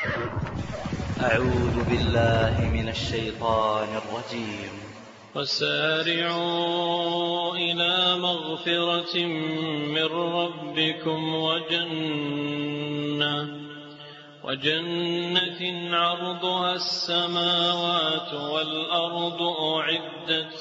أعوذ بالله من الشيطان الرجيم. وسارعوا إلى مغفرة من ربكم وجنة عرضها السماوات والأرض أعدت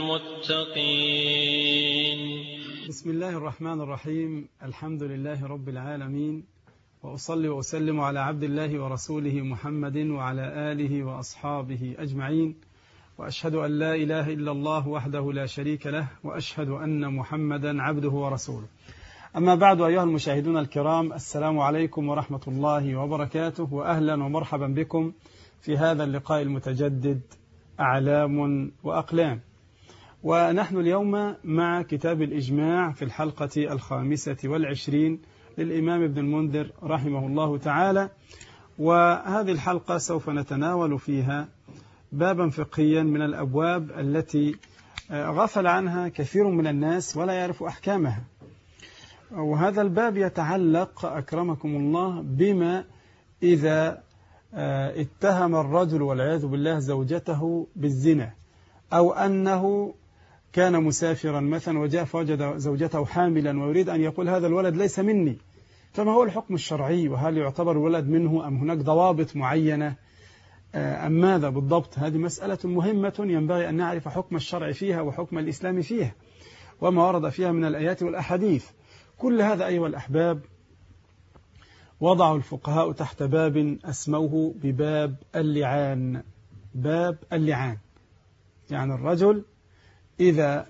للمتقين. بسم الله الرحمن الرحيم. الحمد لله رب العالمين، وأصلي وأسلم على عبد الله ورسوله محمد وعلى آله وأصحابه أجمعين، وأشهد أن لا إله إلا الله وحده لا شريك له، وأشهد أن محمدا عبده ورسوله. أما بعد، أيها المشاهدون الكرام، السلام عليكم ورحمة الله وبركاته، وأهلا ومرحبا بكم في هذا اللقاء المتجدد أعلام وأقلام. ونحن اليوم مع كتاب الإجماع في الحلقة 25 للإمام ابن المنذر رحمه الله تعالى. وهذه الحلقة سوف نتناول فيها بابا فقهيا من الأبواب التي غفل عنها كثير من الناس ولا يعرف أحكامها. وهذا الباب يتعلق أكرمكم الله بما إذا اتهم الرجل والعياذ بالله زوجته بالزنا، أو أنه كان مسافرا مثلا وجاء فوجد زوجته حاملا ويريد أن يقول هذا الولد ليس مني، فما هو الحكم الشرعي؟ وهل يعتبر الولد منه أم هناك ضوابط معينة أم ماذا بالضبط؟ هذه مسألة مهمة ينبغي أن نعرف حكم الشرع فيها وحكم الإسلام فيها وما ورد فيها من الآيات والأحاديث. كل هذا أيها الأحباب وضعوا الفقهاء تحت باب أسموه بباب اللعان. باب اللعان يعني الرجل إذا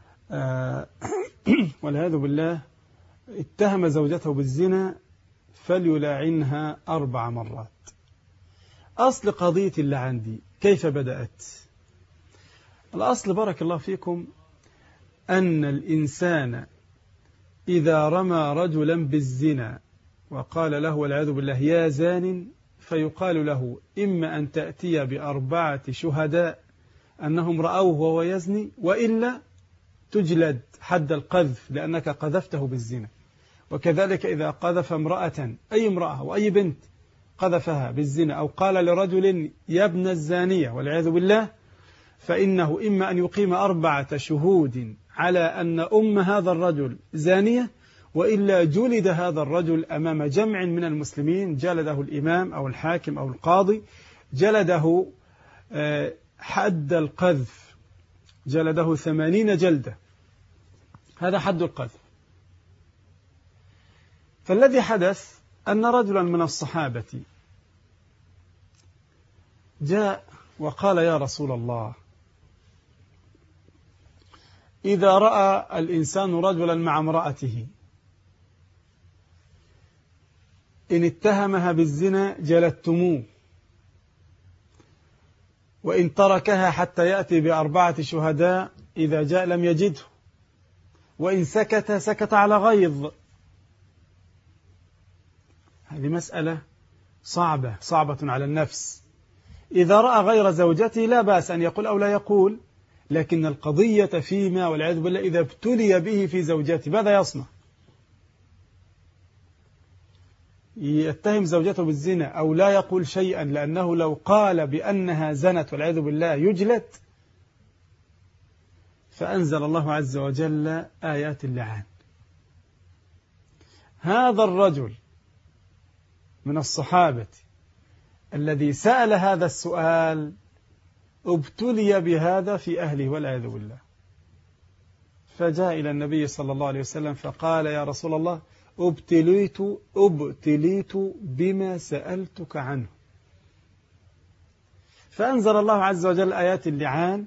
والعياذ بالله اتهم زوجته بالزنا فليلاعنها 4 مرات. أصل قضية اللعان دي كيف بدأت؟ الأصل بارك الله فيكم أن الإنسان إذا رمى رجلا بالزنا وقال له والعياذ بالله يا زان، فيقال له إما أن تأتي ب4 شهداء أنهم رأوه وهو يزني، وإلا تجلد حد القذف لأنك قذفته بالزنا. وكذلك إذا قذف امرأة، أي امرأة وأي بنت قذفها بالزنا أو قال لرجل يا ابن الزانية والعياذ بالله، فإنه إما أن يقيم 4 شهود على أن أم هذا الرجل زانية، وإلا جلد هذا الرجل أمام جمع من المسلمين، جلده الإمام أو الحاكم أو القاضي، جلده حد القذف، جلده 80 جلدة، هذا حد القذف. فالذي حدث أن رجلا من الصحابة جاء وقال يا رسول الله، إذا رأى الإنسان رجلا مع امرأته إن اتهمها بالزنا جلدتموه، وإن تركها حتى يأتي ب4 شهداء إذا جاء لم يجده، وإن سكت على غيظ. هذه مسألة صعبة على النفس. إذا رأى غير زوجته لا بأس أن يقول أو لا يقول، لكن القضية فيما والعياذ بالله إذا ابتلي به في زوجته ماذا يصنع؟ يتهم زوجته بالزنا أو لا يقول شيئا لأنه لو قال بأنها زنت والعياذ بالله يجلد. فأنزل الله عز وجل آيات اللعان. هذا الرجل من الصحابة الذي سأل هذا السؤال ابتلي بهذا في أهله والعياذ بالله، فجاء إلى النبي صلى الله عليه وسلم فقال يا رسول الله ابتليت بما سألتك عنه. فأنزل الله عز وجل آيات اللعان: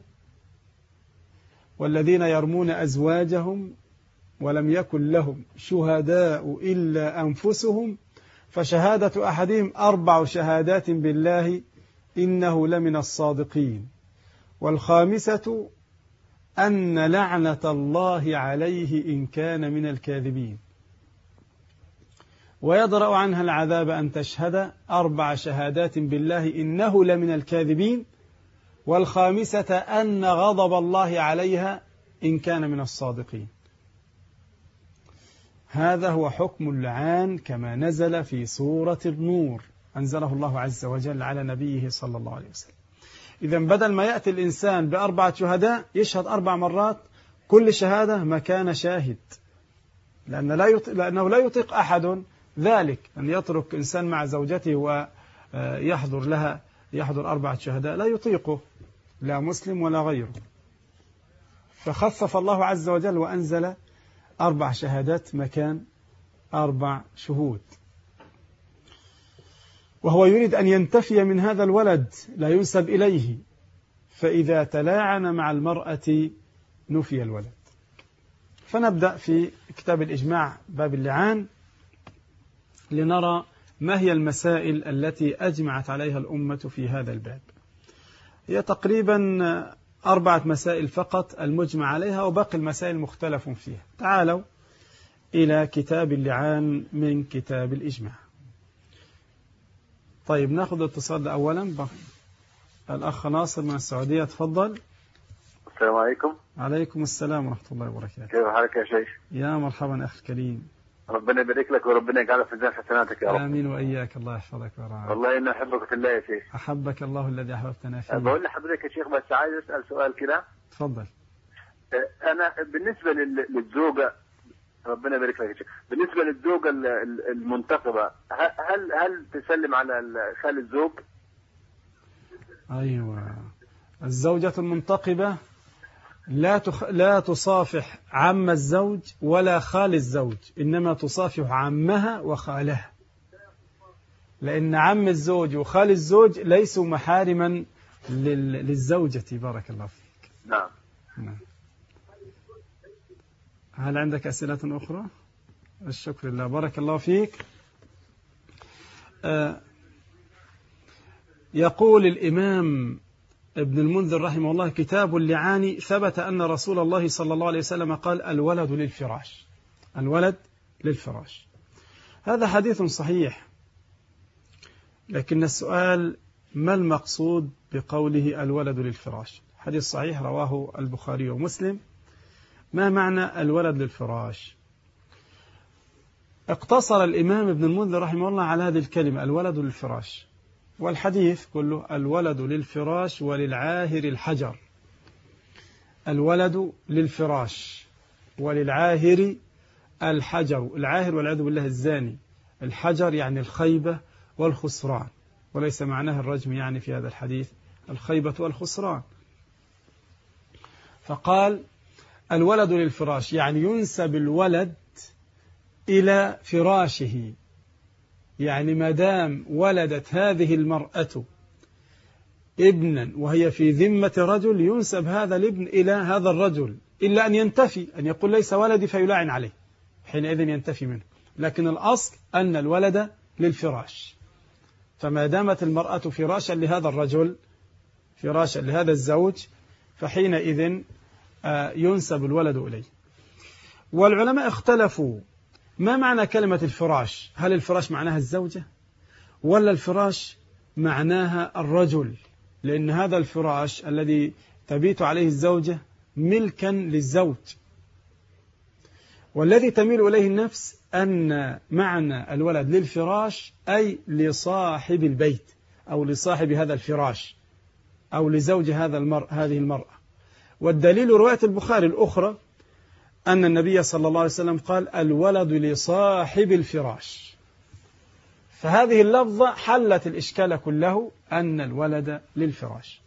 والذين يرمون أزواجهم ولم يكن لهم شهداء إلا أنفسهم فشهادة أحدهم 4 شهادات بالله إنه لمن الصادقين، والخامسة أن لعنة الله عليه إن كان من الكاذبين، ويدرأ عنها العذاب أن تشهد 4 شهادات بالله إنه لمن الكاذبين، والخامسة أن غضب الله عليها إن كان من الصادقين. هذا هو حكم اللعان كما نزل في سورة النور. أنزله الله عز وجل على نبيه صلى الله عليه وسلم. إذا بدل ما يأتي الإنسان ب4 شهداء يشهد 4 مرات، كل شهادة مكان شاهد، لأنه لا يطيق أحد ذلك أن يترك إنسان مع زوجته يحضر 4 شهداء، لا يطيقه لا مسلم ولا غيره. فخفف الله عز وجل وأنزل 4 شهادات مكان 4 شهود. وهو يريد أن ينتفي من هذا الولد، لا ينسب إليه، فإذا تلاعن مع المرأة نفي الولد. فنبدأ في كتاب الإجماع باب اللعان لنرى ما هي المسائل التي أجمعت عليها الأمة في هذا الباب. هي تقريبا 4 مسائل فقط المجمع عليها، وباقي المسائل مختلف فيها. تعالوا إلى كتاب اللعان من كتاب الإجماع. طيب نأخذ اتصال أولا الأخ ناصر من السعودية، تفضل. السلام عليكم. عليكم السلام ورحمة الله وبركاته. كيف حالك يا شيخ؟ يا مرحبا أخي الكريم. ربنا يبارك لك وربنا يجعلك في ميزان حسناتك يا رب. آمين وإياك، الله يحفظك ويرعاك. والله إني أحبك في الله يا شيخ. أحبك الله الذي أحببتنا فيه. بقول لحضرتك يا شيخ بس عايز أسأل سؤال كده. تفضل. أنا بالنسبة للزوجة، ربنا يبارك لك يا شيخ، بالنسبة للزوجة المنتخبة، هل تسلم على خال الزوج؟ أيوة، الزوجة المنتقبة لا تصافح عم الزوج ولا خال الزوج، إنما تصافح عمها وخالها، لأن عم الزوج وخال الزوج ليسوا محارما للزوجة. بارك الله فيك. نعم. هل عندك أسئلة أخرى؟ الشكر لله، بارك الله فيك. يقول الإمام ابن المنذر رحمه الله: كتاب اللعان ثبت أن رسول الله صلى الله عليه وسلم قال: الولد للفراش. الولد للفراش. هذا حديث صحيح، لكن السؤال ما المقصود بقوله الولد للفراش؟ حديث صحيح رواه البخاري ومسلم. ما معنى الولد للفراش؟ اقتصر الإمام ابن المنذر رحمه الله على هذه الكلمة الولد للفراش، والحديث كله الولد للفراش وللعاهر الحجر. الولد للفراش وللعاهر الحجر. العاهر والعياذ بالله الزاني، الحجر يعني الخيبة والخسران، وليس معناه الرجم يعني في هذا الحديث الخيبة والخسران. فقال الولد للفراش يعني ينسب الولد إلى فراشه، يعني ما دام ولدت هذه المرأة ابنا وهي في ذمة رجل ينسب هذا الابن إلى هذا الرجل، إلا أن ينتفي، أن يقول ليس ولدي فيلاعن عليه، حينئذ ينتفي منه. لكن الأصل أن الولد للفراش، فما دامت المرأة فراشا لهذا الرجل، فراشا لهذا الزوج، فحينئذ ينسب الولد إليه. والعلماء اختلفوا ما معنى كلمة الفراش، هل الفراش معناها الزوجة ولا الفراش معناها الرجل؟ لأن هذا الفراش الذي تبيت عليه الزوجة ملكا للزوج، والذي تميل إليه النفس أن معنى الولد للفراش أي لصاحب البيت أو لصاحب هذا الفراش أو لزوج هذه المرأة. والدليل رواية البخاري الأخرى أن النبي صلى الله عليه وسلم قال الولد لصاحب الفراش. فهذه اللفظة حلت الإشكال كله، أن الولد للفراش.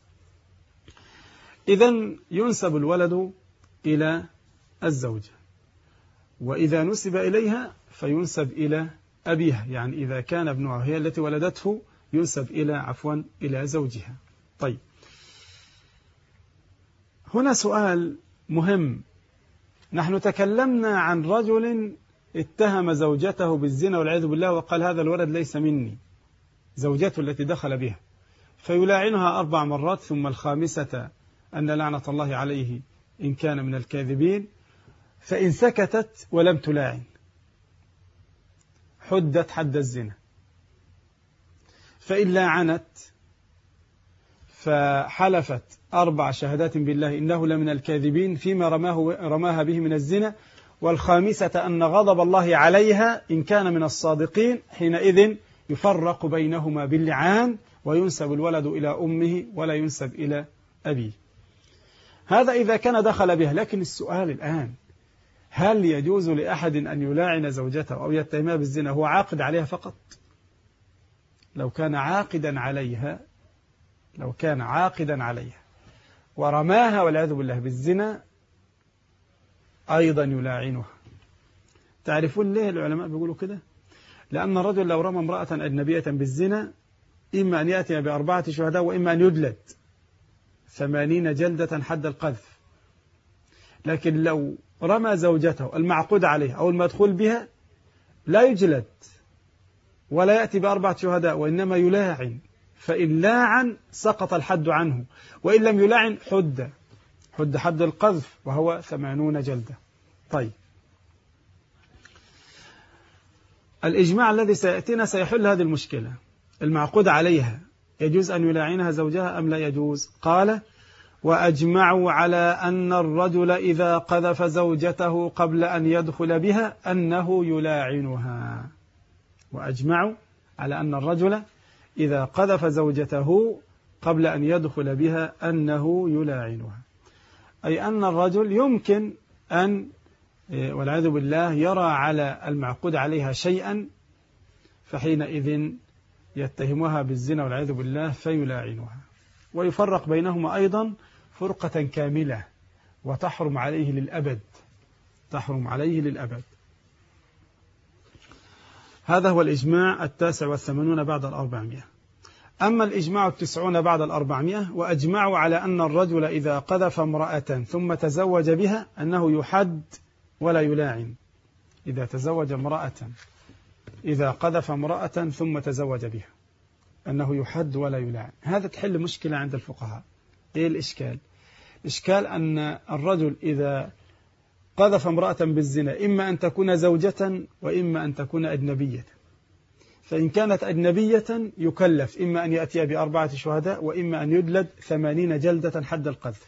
إذن ينسب الولد إلى الزوجة، وإذا نسب إليها فينسب إلى أبيها، يعني إذا كان ابنها هي التي ولدته ينسب إلى زوجها. طيب، هنا سؤال مهم. نحن تكلمنا عن رجل اتهم زوجته بالزنا والعياذ بالله وقال هذا الولد ليس مني، زوجته التي دخل بها، فيلاعنها 4 مرات، ثم الخامسة أن لعنة الله عليه إن كان من الكاذبين. فإن سكتت ولم تلاعن حدت حد الزنا، فإن لاعنت فحلفت 4 شهادات بالله إنه لمن الكاذبين فيما رماها به من الزنا، والخامسة أن غضب الله عليها إن كان من الصادقين، حينئذ يفرق بينهما باللعان وينسب الولد إلى أمه ولا ينسب إلى أبيه. هذا إذا كان دخل بها. لكن السؤال الآن، هل يجوز لأحد أن يلاعن زوجته أو يتهمها بالزنا هو عاقد عليها فقط؟ لو كان عاقدا عليها ورماها والعياذ بالله بالزنا أيضا يلاعنها. تعرفون ليه العلماء بيقولوا كده؟ لأن الرجل لو رمى امرأة أجنبية بالزنا إما أن يأتي ب4 شهداء وإما أن يجلد 80 جلدة حد القذف. لكن لو رمى زوجته المعقود عليها أو المدخول بها لا يجلد ولا يأتي ب4 شهداء وإنما يلاعن، فإن لاعن سقط الحد عنه، وإن لم يلاعن حد القذف وهو 80 جلدة. طيب، الإجماع الذي سيأتينا سيحل هذه المشكلة. المعقود عليها يجوز أن يلاعنها زوجها أم لا يجوز؟ قال: وأجمعوا على أن الرجل إذا قذف زوجته قبل أن يدخل بها أنه يلاعنها. وأجمعوا على أن الرجل إذا قذف زوجته قبل أن يدخل بها أنه يلاعنها، أي أن الرجل يمكن أن والعياذ بالله يرى على المعقود عليها شيئا، فحينئذ يتهمها بالزنا والعياذ بالله فيلاعنها، ويفرق بينهما أيضا فرقة كاملة وتحرم عليه للأبد. هذا هو الإجماع 89 بعد 400. أما الإجماع 90 بعد 400: وأجمعوا على أن الرجل إذا قذف امرأة ثم تزوج بها أنه يحد ولا يلاعن. إذا قذف امرأة ثم تزوج بها أنه يحد ولا يلاعن. هذا تحل مشكلة عند الفقهاء. إيه الإشكال؟ إشكال أن الرجل إذا قذف امرأة بالزنا إما أن تكون زوجة وإما أن تكون أجنبية. فإن كانت أجنبية يكلف إما أن يأتي ب4 شهداء وإما أن يجلد 80 جلدة حد القذف.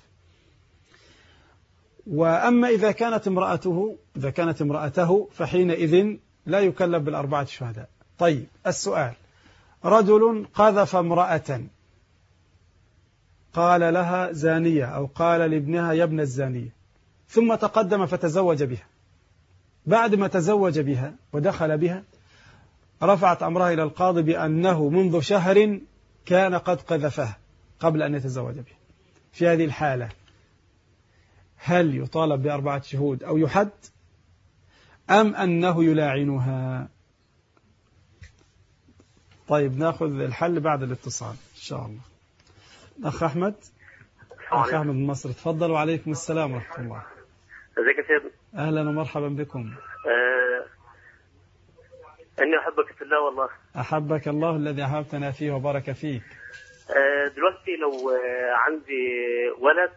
وأما إذا كانت امرأته فحينئذ لا يكلف بال4 شهداء. طيب، السؤال: رجل قذف امرأة قال لها زانية أو قال لابنها يا ابن الزانية، ثم تقدم فتزوج بها. بعد ما تزوج بها ودخل بها رفعت أمرها إلى القاضي بأنه منذ شهر كان قد قذفها قبل أن يتزوج بها. في هذه الحالة هل يطالب ب4 شهود أو يحد أم أنه يلاعنها؟ طيب، نأخذ الحل بعد الاتصال إن شاء الله. أخ أحمد من مصر، تفضل. وعليكم السلام ورحمة الله. ازيك يا سيدنا؟ أهلا ومرحبا بكم. أني أحبك في الله والله. أحبك الله الذي أحببتنا فيه وبارك فيك. دلوقتي لو عندي ولد،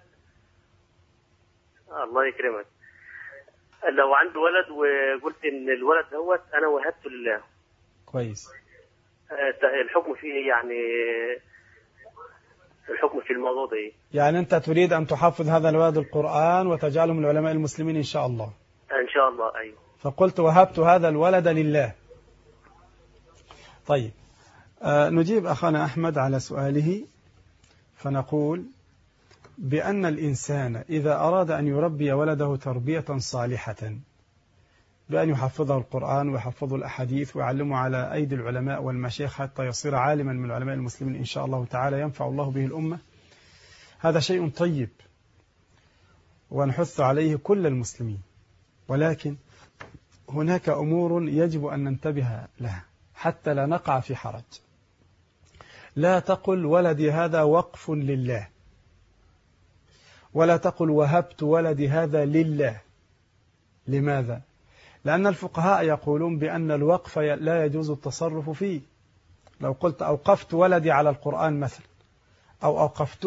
الله يكرمك، لو عندي ولد وقلت إن الولد دوت أنا وهبته لله، كويس، الحكم فيه يعني الحكم في الموضوع ده إيه؟ يعني أنت تريد أن تحفظ هذا الولد القرآن وتجعله من العلماء المسلمين إن شاء الله؟ إن شاء الله، أيوه. فقلت وهبت هذا الولد لله. طيب، نجيب أخانا أحمد على سؤاله، فنقول بأن الإنسان إذا أراد أن يربي ولده تربية صالحة بأن يحفظه القرآن ويحفظه الأحاديث ويعلمه على أيدي العلماء والمشايخ حتى يصير عالما من العلماء المسلمين إن شاء الله تعالى ينفع الله به الأمة، هذا شيء طيب ونحث عليه كل المسلمين. ولكن هناك أمور يجب أن ننتبه لها حتى لا نقع في حرج. لا تقل ولدي هذا وقف لله، ولا تقل وهبت ولدي هذا لله. لماذا؟ لأن الفقهاء يقولون بأن الوقف لا يجوز التصرف فيه. لو قلت أوقفت ولدي على القرآن مثلا، أو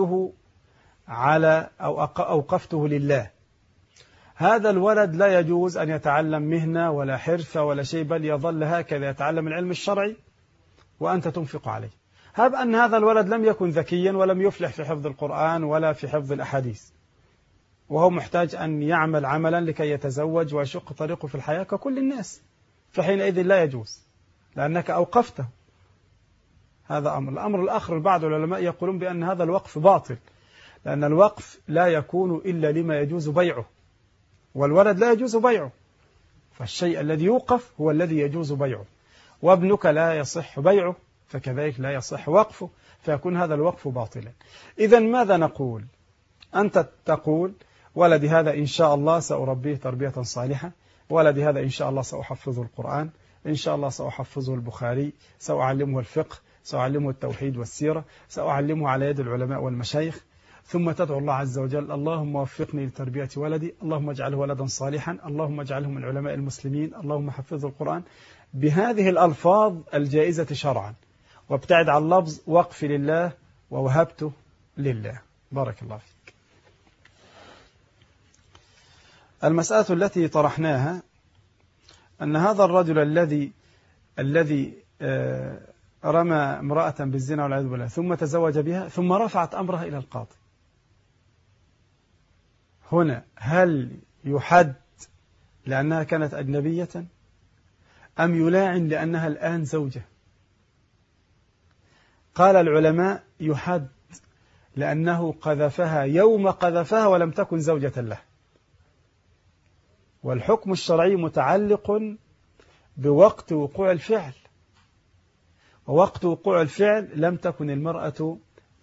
أوقفته لله، هذا الولد لا يجوز أن يتعلم مهنة ولا حرفة ولا شيء، بل يظل هكذا يتعلم العلم الشرعي وأنت تنفق عليه. هب أن هذا الولد لم يكن ذكيا ولم يفلح في حفظ القرآن ولا في حفظ الأحاديث، وهو محتاج أن يعمل عملا لكي يتزوج ويشق طريقه في الحياة ككل الناس، فحينئذ لا يجوز، لأنك أوقفته هذا أمر. الأمر الآخر بعض العلماء يقولون بأن هذا الوقف باطل، لأن الوقف لا يكون إلا لما يجوز بيعه، والولد لا يجوز بيعه، فالشيء الذي يوقف هو الذي يجوز بيعه، وابنك لا يصح بيعه فكذلك لا يصح وقفه، فيكون هذا الوقف باطلا. إذن ماذا نقول؟ أنت تقول ولدي هذا إن شاء الله سأربيه تربية صالحة، ولدي هذا إن شاء الله سأحفظه القرآن، إن شاء الله سأحفظه البخاري، سأعلمه الفقه، سأعلمه التوحيد والسيرة، سأعلمه على يد العلماء والمشايخ. ثم تدعو الله عز وجل: اللهم وفقني لتربية ولدي، اللهم اجعله ولدا صالحا، اللهم اجعله من علماء المسلمين، اللهم حفظه القرآن، بهذه الألفاظ الجائزة شرعا، وابتعد عن لفظ وقف لله ووهبته لله. بارك الله فيك. المسألة التي طرحناها أن هذا الرجل الذي رمى امرأة بالزنا والعياذ بالله ثم تزوج بها ثم رفعت أمرها إلى القاضي، هنا هل يحد لأنها كانت أجنبية أم يلاعن لأنها الآن زوجة؟ قال العلماء يحد لأنه قذفها يوم قذفها ولم تكن زوجة له، والحكم الشرعي متعلق بوقت وقوع الفعل، ووقت وقوع الفعل لم تكن المرأة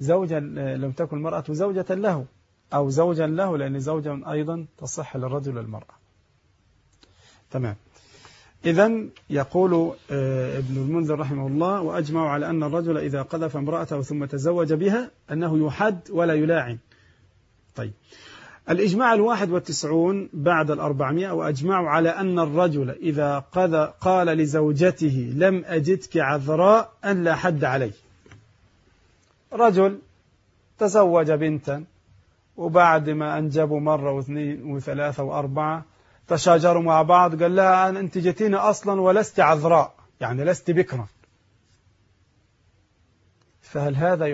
زوجة له أو زوجا له، لأن زوجا أيضا تصح للرجل والمرأة. تمام. إذن يقول ابن المنذر رحمه الله: وأجمعوا على أن الرجل إذا قذف امرأته ثم تزوج بها أنه يحد ولا يلاعن. طيب، الإجماع 91 بعد 400: وأجمعوا على أن الرجل إذا قال لزوجته لم أجدك عذراء أن لا حد عليه. رجل تزوج بنتا وبعد ما أنجبوا مرة واثنين وثلاثة وأربعة تشاجروا مع بعض، قال لها أنت جتيني أصلا ولست عذراء، يعني لست بكرا. فهل هذا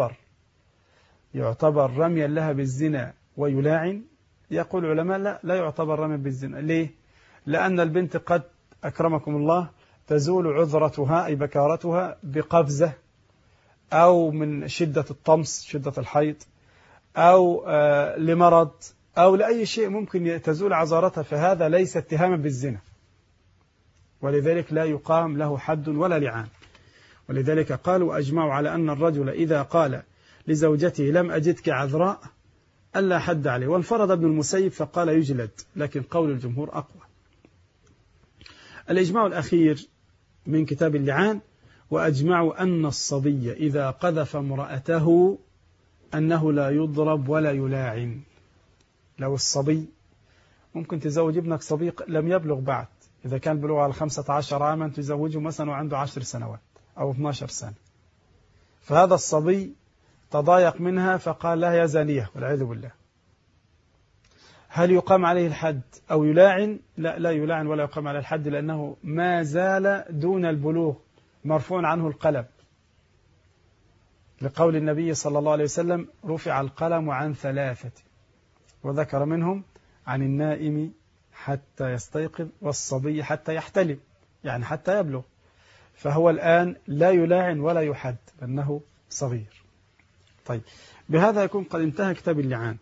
يعتبر رميا لها بالزنا ويلاعن؟ يقول العلماء لا يعتبر رميا بالزنا. ليه؟ لأن البنت قد أكرمكم الله تزول عذرتها أي بكارتها بقفزة أو من شدة الطمس شدة الحيض أو لمرض أو لأي شيء ممكن تزول عذارتها، فهذا ليس اتهاما بالزنا، ولذلك لا يقام له حد ولا لعان. ولذلك قالوا: أجمعوا على أن الرجل إذا قال لزوجته لم أجدك عذراء ألا حد عليه. وانفرد ابن المسيب فقال يجلد، لكن قول الجمهور أقوى. الإجماع الأخير من كتاب اللعان: وأجمعوا أن الصبي إذا قذف امرأته أنه لا يضرب ولا يلاعن. لو الصبي ممكن تزوج ابنك صبي لم يبلغ بعد، إذا كان بلغ على 15 عاما تزوجه مثلا وعنده 10 سنوات أو 12 سنة، فهذا الصبي تضايق منها فقال لها يا زانية والعياذ بالله، هل يقام عليه الحد أو يلاعن؟ لا يلاعن ولا يقام عليه الحد، لأنه ما زال دون البلوغ، مرفوع عنه القلم، لقول النبي صلى الله عليه وسلم: رفع القلم عن 3، وذكر منهم عن النائم حتى يستيقظ والصبي حتى يحتلم، يعني حتى يبلغ، فهو الآن لا يلاعن ولا يحد لأنه صغير. طيب، بهذا يكون قد انتهى كتاب اللعان.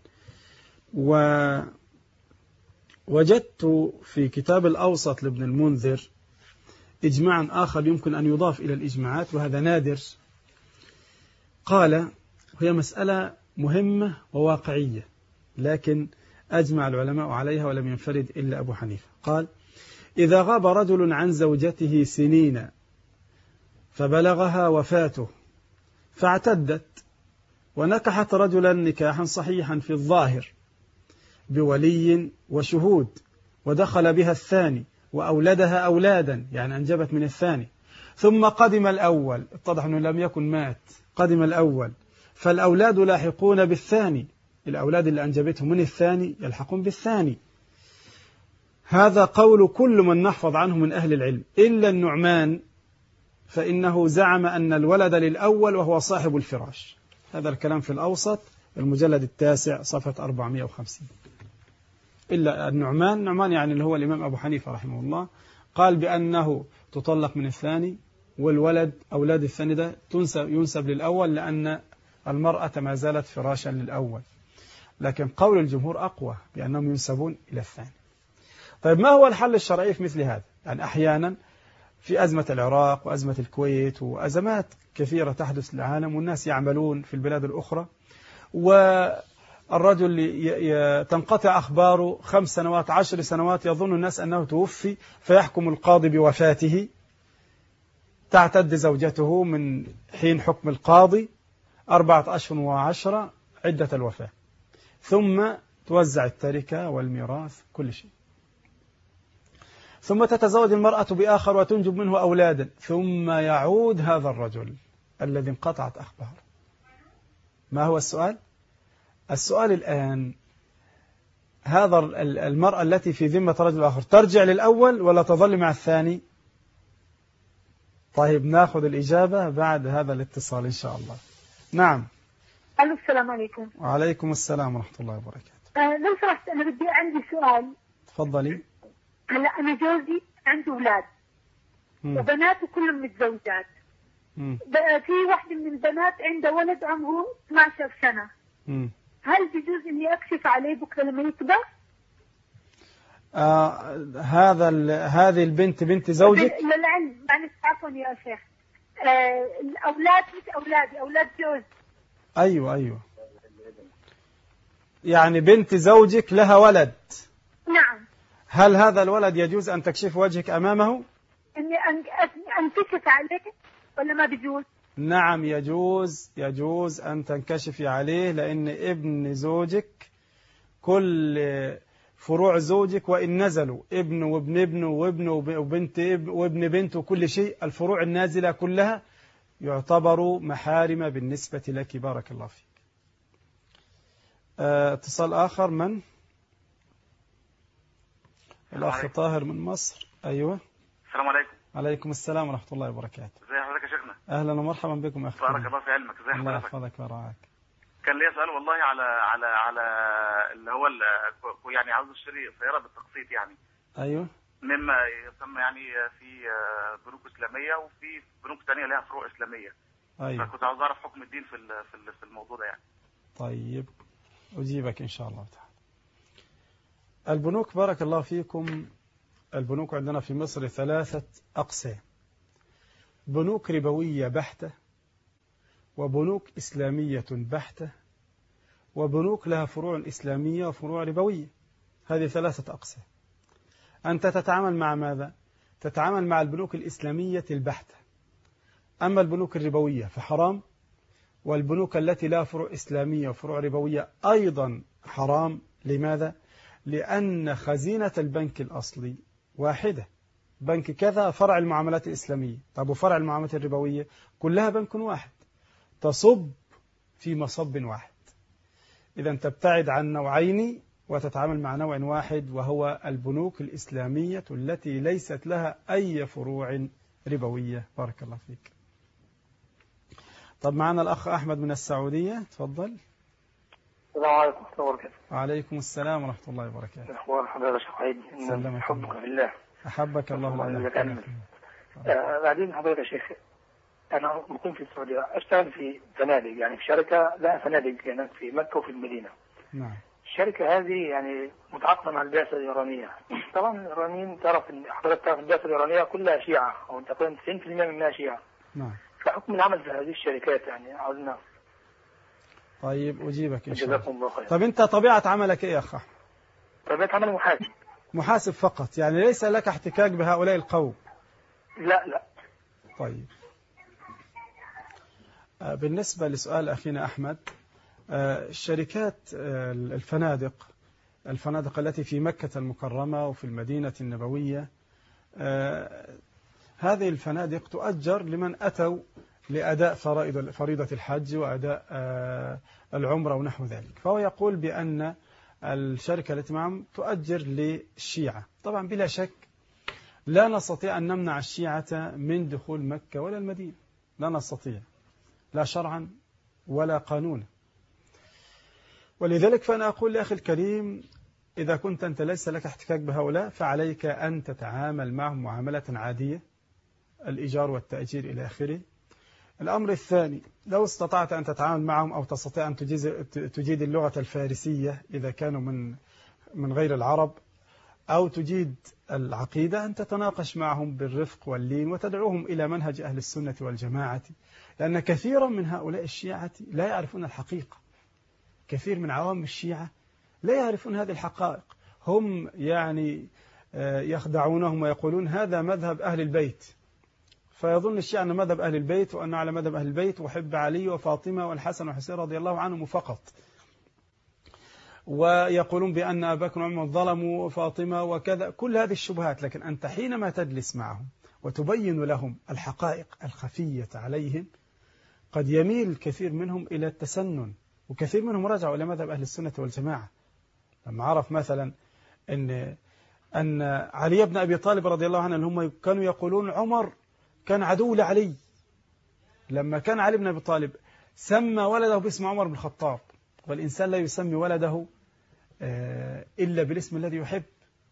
ووجدت في كتاب الأوسط لابن المنذر إجماعا آخر يمكن أن يضاف إلى الإجماعات، وهذا نادر. قال: هي مسألة مهمة وواقعية، لكن أجمع العلماء عليها ولم ينفرد إلا أبو حنيفة. قال: إذا غاب رجل عن زوجته سنين فبلغها وفاته فاعتدت ونكحت رجلا نكاحا صحيحا في الظاهر بولي وشهود، ودخل بها الثاني وأولدها أولادا، يعني أنجبت من الثاني، ثم قدم الأول، اتضح أنه لم يكن مات، قدم الأول، فالأولاد لاحقون بالثاني، الأولاد اللي أنجبته من الثاني يلحقون بالثاني. هذا قول كل من نحفظ عنه من أهل العلم إلا النعمان، فإنه زعم أن الولد للأول وهو صاحب الفراش. هذا الكلام في الأوسط المجلد 9 صفحة 450. إلا النعمان يعني اللي هو الإمام أبو حنيفة رحمه الله، قال بأنه تطلق من الثاني والولد أولاد الثاني ده ينسب للأول، لأن المرأة ما زالت فراشا للأول. لكن قول الجمهور أقوى بأنهم ينسبون إلى الثاني. طيب ما هو الحل الشرعي في مثل هذا؟ يعني أحيانا في أزمة العراق وأزمة الكويت وأزمات كثيرة تحدث للعالم، والناس يعملون في البلاد الأخرى، والرجل تنقطع أخباره 5 سنوات 10 سنوات، يظن الناس أنه توفي، فيحكم القاضي بوفاته، تعتد زوجته من حين حكم القاضي 4 أشهر و10 عدة الوفاة، ثم توزع التركة والميراث كل شيء، ثم تتزوج المرأة بآخر وتنجب منه أولادا، ثم يعود هذا الرجل الذي انقطعت أخباره. ما هو السؤال؟ السؤال الآن، هذا المرأة التي في ذمة رجل آخر ترجع للأول ولا تظل مع الثاني؟ طيب ناخذ الإجابة بعد هذا الاتصال إن شاء الله. نعم. ألو، السلام عليكم. وعليكم السلام ورحمة الله وبركاته. لو سمحت أنا بدي عندي سؤال. تفضلي. هلا أنا جوزي عنده أولاد وبناته كلهم متزوجات. في واحدة من البنات عندها ولد عمره 12 سنة. هل بيجوز إني أكشف عليه بكرة لما يكبر؟ هذه البنت بنت زوجك؟ للعلم، معلش عفوا يا شيخ، الأولاد مش أولادي، أولاد جوز. أيوة. يعني بنت زوجك لها ولد؟ نعم. هل هذا الولد يجوز أن تكشف وجهك أمامه؟ إني أنكشف عليه ولا ما بيجوز؟ نعم يجوز أن تنكشفي عليه، لأن ابن زوجك كل فروع زوجك وإن نزلوا ابن وابن ابن وابن وبنت وابن بنت وكل شيء، الفروع النازلة كلها يعتبروا محارم بالنسبة لك. بارك الله فيك. اتصال آخر، من؟ الأخ طاهر من مصر. أيوة. السلام عليكم. عليكم السلام ورحمة الله وبركاته. ازي حضرتك يا شيخنا؟ أهلا ومرحبا بكم أخي. بارك الله في علمك. ازي حضرتك؟ الله يحفظك ورعاك. كان لي سؤال والله على اللي هو يعني عاوز اشتري سيارة بالتقسيط يعني. أيوة. مما يسمى يعني في بنوك إسلامية وفي بنوك تانية لها فروع إسلامية. أيوة. فكنت عاوز أعرف حكم الدين في الموضوع ده يعني. طيب أجيبك إن شاء الله تعالى. البنوك بارك الله فيكم، البنوك عندنا في مصر 3 أقسام: بنوك ربوية بحتة، وبنوك إسلامية بحتة، وبنوك لها فروع إسلامية وفروع ربوية. هذه 3 أقسام. أنت تتعامل مع ماذا؟ تتعامل مع البنوك الإسلامية البحتة. أما البنوك الربوية فحرام، والبنوك التي لا فروع إسلامية وفروع ربوية أيضا حرام. لماذا؟ لأن خزينة البنك الأصلي واحدة، بنك كذا فرع المعاملات الإسلامية، طب وفرع المعاملات الربوية كلها بنك واحد، تصب في مصب واحد. إذا تبتعد عن نوعين وتتعامل مع نوع واحد، وهو البنوك الإسلامية التي ليست لها أي فروع ربوية. بارك الله فيك. طب معنا الأخ أحمد من السعودية، تفضل. السلام عليكم ورحمة الله وبركاته. وعليكم السلام ورحمة الله وبركاته. أخبار حضرتك يا شيخ عيد؟ سلمك حبك بالله. أحبك الله. بعدين حضرتك يا شيخ، أنا مقيم في السعودية، أشتغل في فنادق، يعني في شركة لها فنادق يعني في مكة وفي المدينة. نعم. الشركة هذه يعني متعاقدة مع البعثة الإيرانية. طبعا الإيرانيين تعرف إن حضرتك تعرف البعثة الإيرانية كلها شيعة، أو تقريبا 90% منها شيعة. نعم. فحكم العمل في هذه الشركات يعني عاوزنا. طيب أجيبك إن شاء جزاكم الله خير. طب أنت طبيعة عملك إيه يا أخ أحمد؟ طبيعة عمل محاسب. محاسب فقط، يعني ليس لك احتكاك بهؤلاء القوم؟ لا. طيب بالنسبة لسؤال أخينا أحمد، الشركات الفنادق التي في مكة المكرمة وفي المدينة النبوية، هذه الفنادق تؤجر لمن أتوا لأداء فريضة الحج وأداء العمرة ونحو ذلك. فهو يقول بأن الشركة التي معهم تؤجر للشيعة. طبعا بلا شك لا نستطيع أن نمنع الشيعة من دخول مكة ولا المدينة، لا نستطيع، لا شرعا ولا قانونا. ولذلك فأنا أقول لأخي الكريم، إذا كنت أنت ليس لك احتكاك بهؤلاء فعليك أن تتعامل معهم معاملة عادية، الإيجار والتأجير إلى آخره. الأمر الثاني، لو استطعت أن تتعامل معهم أو تستطيع أن تجيد اللغة الفارسية إذا كانوا من غير العرب، أو تجيد العقيدة، أن تتناقش معهم بالرفق واللين وتدعوهم إلى منهج أهل السنة والجماعة، لأن كثيرا من هؤلاء الشيعة لا يعرفون الحقيقة. كثير من عوام الشيعة لا يعرفون هذه الحقائق. هم يعني يخدعونهم ويقولون هذا مذهب أهل البيت، فيظن الشيعة أن مذهب أهل البيت وأنه على مذهب أهل البيت وحب علي وفاطمة والحسن والحسين رضي الله عنهم فقط، ويقولون بأن أبا بكر وعمر ظلموا فاطمة وكذا، كل هذه الشبهات. لكن أنت حينما تجلس معهم وتبين لهم الحقائق الخفية عليهم، قد يميل كثير منهم إلى التسنن، وكثير منهم رجعوا إلى مذهب أهل السنة والجماعة. لما عرف مثلا أن علي بن أبي طالب رضي الله عنه هم كانوا يقولون عمر كان عدو لعلي، لما كان علي بن أبي طالب سمى ولده باسم عمر بن الخطاب، والإنسان لا يسمي ولده إلا بالاسم الذي يحب.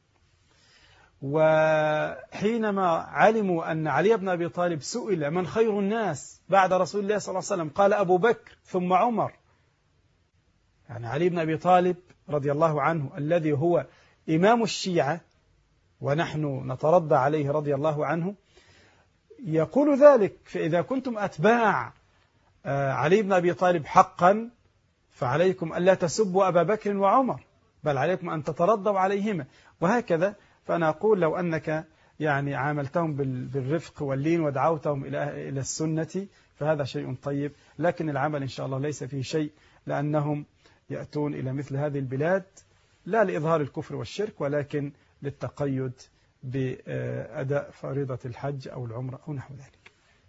وحينما علموا أن علي بن أبي طالب سئل من خير الناس بعد رسول الله صلى الله عليه وسلم، قال أبو بكر ثم عمر. يعني علي بن أبي طالب رضي الله عنه الذي هو إمام الشيعة ونحن نترضى عليه رضي الله عنه يقول ذلك. فإذا كنتم أتباع علي بن أبي طالب حقا فعليكم ألا تسبوا أبا بكر وعمر، بل عليكم أن تترضوا عليهما، وهكذا. فأنا أقول لو أنك يعني عاملتهم بالرفق واللين ودعوتهم إلى السنة فهذا شيء طيب، لكن العمل إن شاء الله ليس فيه شيء، لأنهم يأتون إلى مثل هذه البلاد لا لإظهار الكفر والشرك، ولكن للتقيد بأداء فريضة الحج أو العمرة أو نحو ذلك.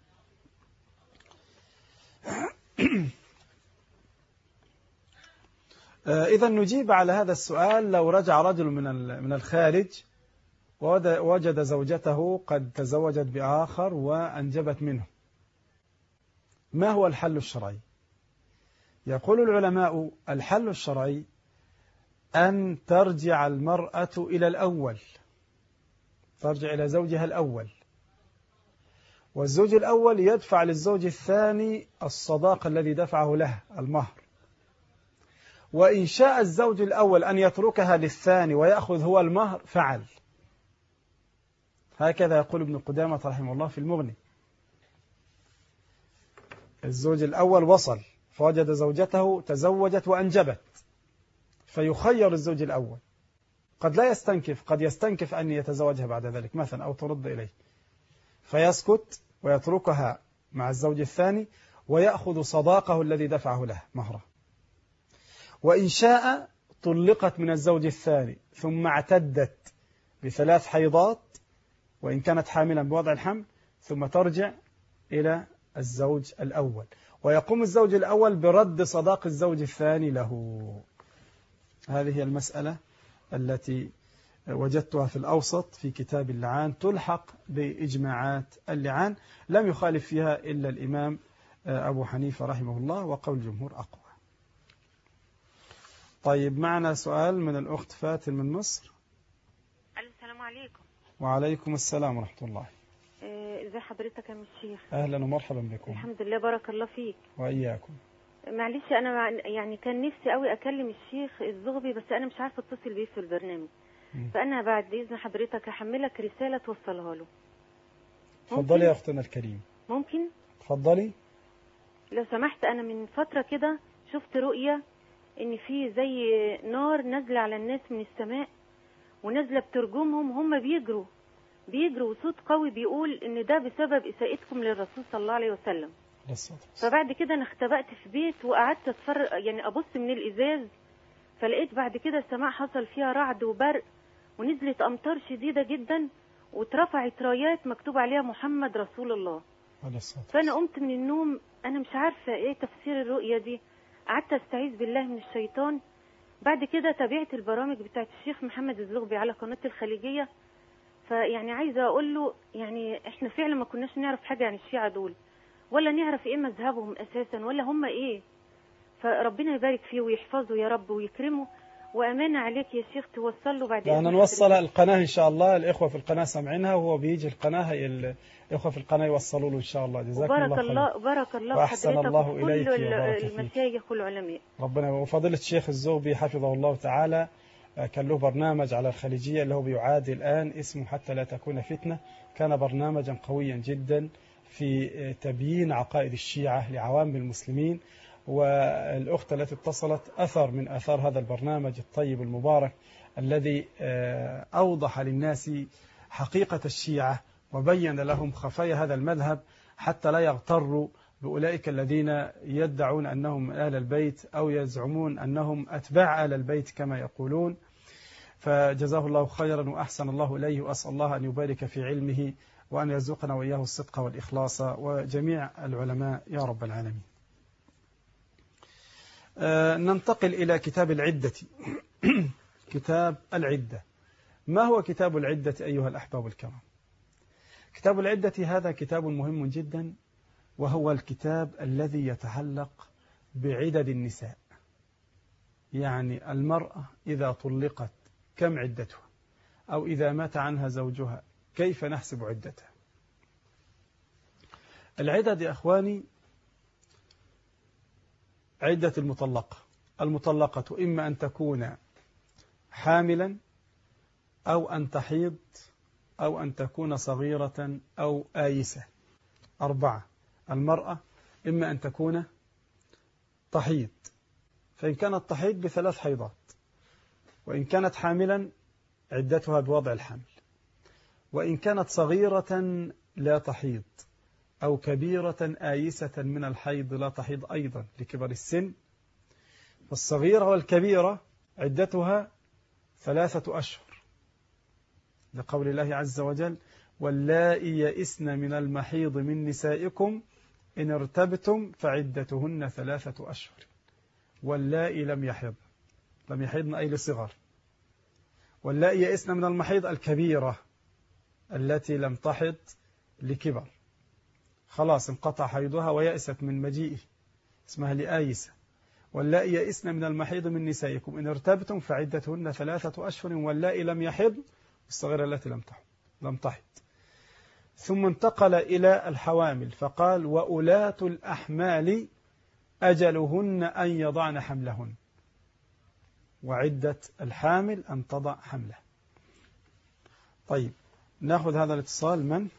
إذا نجيب على هذا السؤال: لو رجع رجل من الخارج ووجد زوجته قد تزوجت بآخر وأنجبت منه، ما هو الحل الشرعي؟ يقول العلماء: الحل الشرعي أن ترجع المرأة إلى الأول، ترجع إلى زوجها الأول، والزوج الأول يدفع للزوج الثاني الصداق الذي دفعه له، المهر. وإن شاء الزوج الأول أن يتركها للثاني ويأخذ هو المهر فعل. هكذا يقول ابن قدامة رحمه الله في المغني. الزوج الأول وصل فوجد زوجته تزوجت وأنجبت، فيخير الزوج الأول، قد لا يستنكف، قد يستنكف أن يتزوجها بعد ذلك مثلا أو ترد إليه، فيسكت ويتركها مع الزوج الثاني ويأخذ صداقه الذي دفعه له مهره. وإن شاء طلقت من الزوج الثاني ثم اعتدت ب3 حيضات، وإن كانت حاملا بوضع الحمل، ثم ترجع إلى الزوج الأول، ويقوم الزوج الأول برد صداق الزوج الثاني له. هذه هي المسألة التي وجدتها في الأوسط في كتاب اللعان، تلحق بإجماعات اللعان، لم يخالف فيها إلا الإمام أبو حنيفة رحمه الله، وقول الجمهور أقوى. طيب، معنا سؤال من الأخت فاتن من مصر. السلام عليكم. وعليكم السلام ورحمة الله. ازي حضرتك يا الشيخ؟ أهلا ومرحبا بكم. الحمد لله، بارك الله فيك. وإياكم. معلش أنا يعني كان نفسي قوي أكلم الشيخ الزغبي، بس أنا مش عارفة أتصل بيه في البرنامج. فأنا بعد إذن حضرتك هحملك رسالة توصلها له. تفضلي يا أختنا الكريم. ممكن؟ تفضلي. لو سمحت، أنا من فترة كده شفت رؤية إن في زي نار نازلة على الناس من السماء، ونازلة بترجمهم، هم بيجروا وصوت قوي بيقول إن ده بسبب إساءتكم للرسول صلى الله عليه وسلم. فبعد كده أنا اختبأت في بيت وقعدت أتفرج، يعني أبص من الإزاز، فلقيت بعد كده السماء حصل فيها رعد وبرق، ونزلت أمطار شديدة جدا، واترفعت رايات مكتوب عليها محمد رسول الله. فأنا قمت من النوم أنا مش عارفة إيه تفسير الرؤية دي، قعدت أستعيذ بالله من الشيطان. بعد كده تابعت البرامج بتاعت الشيخ محمد الزغبي على قناة الخليجية، فيعني عايزة أقول له يعني إحنا فعلا ما كناش نعرف حاجة عن الشيعة دول، ولا نعرف إيه مذهبهم أساسا، ولا هم إيه. فربنا يبارك فيه ويحفظه يا رب ويكرمه، وأمانة عليك يا شيخ توصل له بعد أنا نوصل القناة إن شاء الله، الإخوة في القناة سمعينها، وهو بيجي القناة الإخوة في القناة يوصلوا له إن شاء الله. جزاكم الله خير. بارك الله وأحسن بحضرتك الله وكل إليك وبارك فيك. المشايخ والعلماء. ربنا. وفضيلة الشيخ الزوبي حفظه الله تعالى كان له برنامج على الخليجية اللي هو بيعاد الآن اسمه حتى لا تكون فتنة. كان برنامجا قويا جدا في تبيين عقائد الشيعة لعوام المسلمين. والأخت التي اتصلت أثر من آثار هذا البرنامج الطيب المبارك الذي أوضح للناس حقيقة الشيعة وبين لهم خفايا هذا المذهب حتى لا يغتروا بأولئك الذين يدعون أنهم آل البيت أو يزعمون أنهم أتباع آل البيت كما يقولون. فجزاه الله خيرا وأحسن الله إليه، وأسأل الله أن يبارك في علمه وأن يرزقنا وإياه الصدق والإخلاص وجميع العلماء يا رب العالمين. ننتقل إلى كتاب العدة. كتاب العدة. ما هو كتاب العدة أيها الأحباب الكرام؟ كتاب العدة هذا كتاب مهم جدا، وهو الكتاب الذي يتعلق بعدد النساء. يعني المرأة إذا طلقت كم عدتها، أو إذا مات عنها زوجها كيف نحسب عدتها. العدد يا أخواني عدة المطلقة إما أن تكون حاملا أو أن تحيض أو أن تكون صغيرة أو آيسة. 4. المرأة إما أن تكون تحيض، فإن كانت تحيض ب3 حيضات، وإن كانت حاملا عدتها بوضع الحمل، وإن كانت صغيرة لا تحيض، أو كبيرة آيسة من الحيض لا تحيض أيضا لكبر السن. والصغيرة والكبيرة عدتها 3 أشهر لقول الله عز وجل: واللائي يئسن من المحيض من نسائكم إن ارتبتم فعدتهن 3 أشهر. واللائي لم يحضن أي لصغر. واللائي يئسن من المحيض الكبيرة التي لم تحض لكبر، خلاص انقطع حيضها ويأست من مجيئه، اسمها لآيسة. واللائي يئسن من المحيض من نسائكم إن ارتبتم فعدتهن 3 أشهر واللائي لم يحض، الصغيرة التي لم تحض. ثم انتقل إلى الحوامل فقال: وأولاة الأحمال أجلهن أن يضعن حملهن. وعدة الحامل أن تضع حمله. طيب نأخذ هذا الاتصال. من؟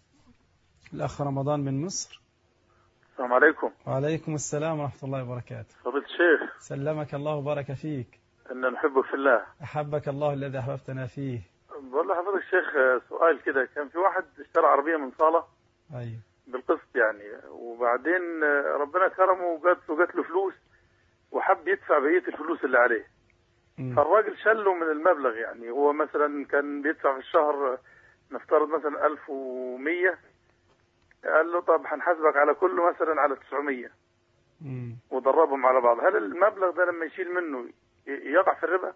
الأخ رمضان من مصر. السلام عليكم. وعليكم السلام ورحمة الله وبركاته. فضيلة الشيخ، سلمك الله وبارك فيك. إن نحبك في الله. أحبك الله الذي أحببتنا فيه. بقول لحضرتك الشيخ سؤال كده، كان في واحد اشترى عربية من صالة. أيوه. بالقسط يعني، وبعدين ربنا كرمه وجات له فلوس وحب يدفع بقية الفلوس اللي عليه. فالراجل شله من المبلغ، يعني هو مثلا كان بيدفع في الشهر نفترض مثلا 1100، قال له طب هنحاسبك على كله مثلا على 900 وضربهم على بعض. هل المبلغ ده لما يشيل منه يقع في الربا؟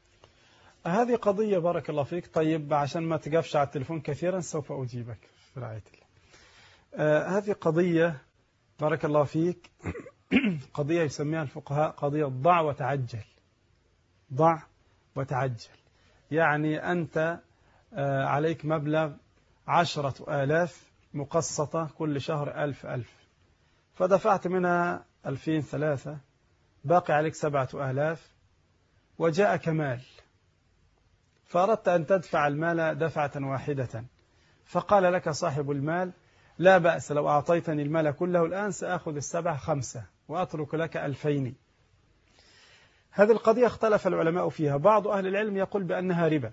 هذه قضية بارك الله فيك. طيب عشان ما تقفش على التليفون كثيرا سوف أجيبك في رعاية الله. هذه قضية بارك الله فيك قضية يسميها الفقهاء قضية ضع وتعجل. ضع وتعجل يعني أنت عليك مبلغ 10,000 مقسطة كل شهر 1000 فدفعت منها 2003، باقي عليك 7,000 وجاءك مال، فأردت أن تدفع المال دفعة واحدة، فقال لك صاحب المال: لا بأس، لو أعطيتني المال كله الآن سأخذ 7 5 وأترك لك 2000. هذه القضية اختلف العلماء فيها. بعض أهل العلم يقول بأنها ربا،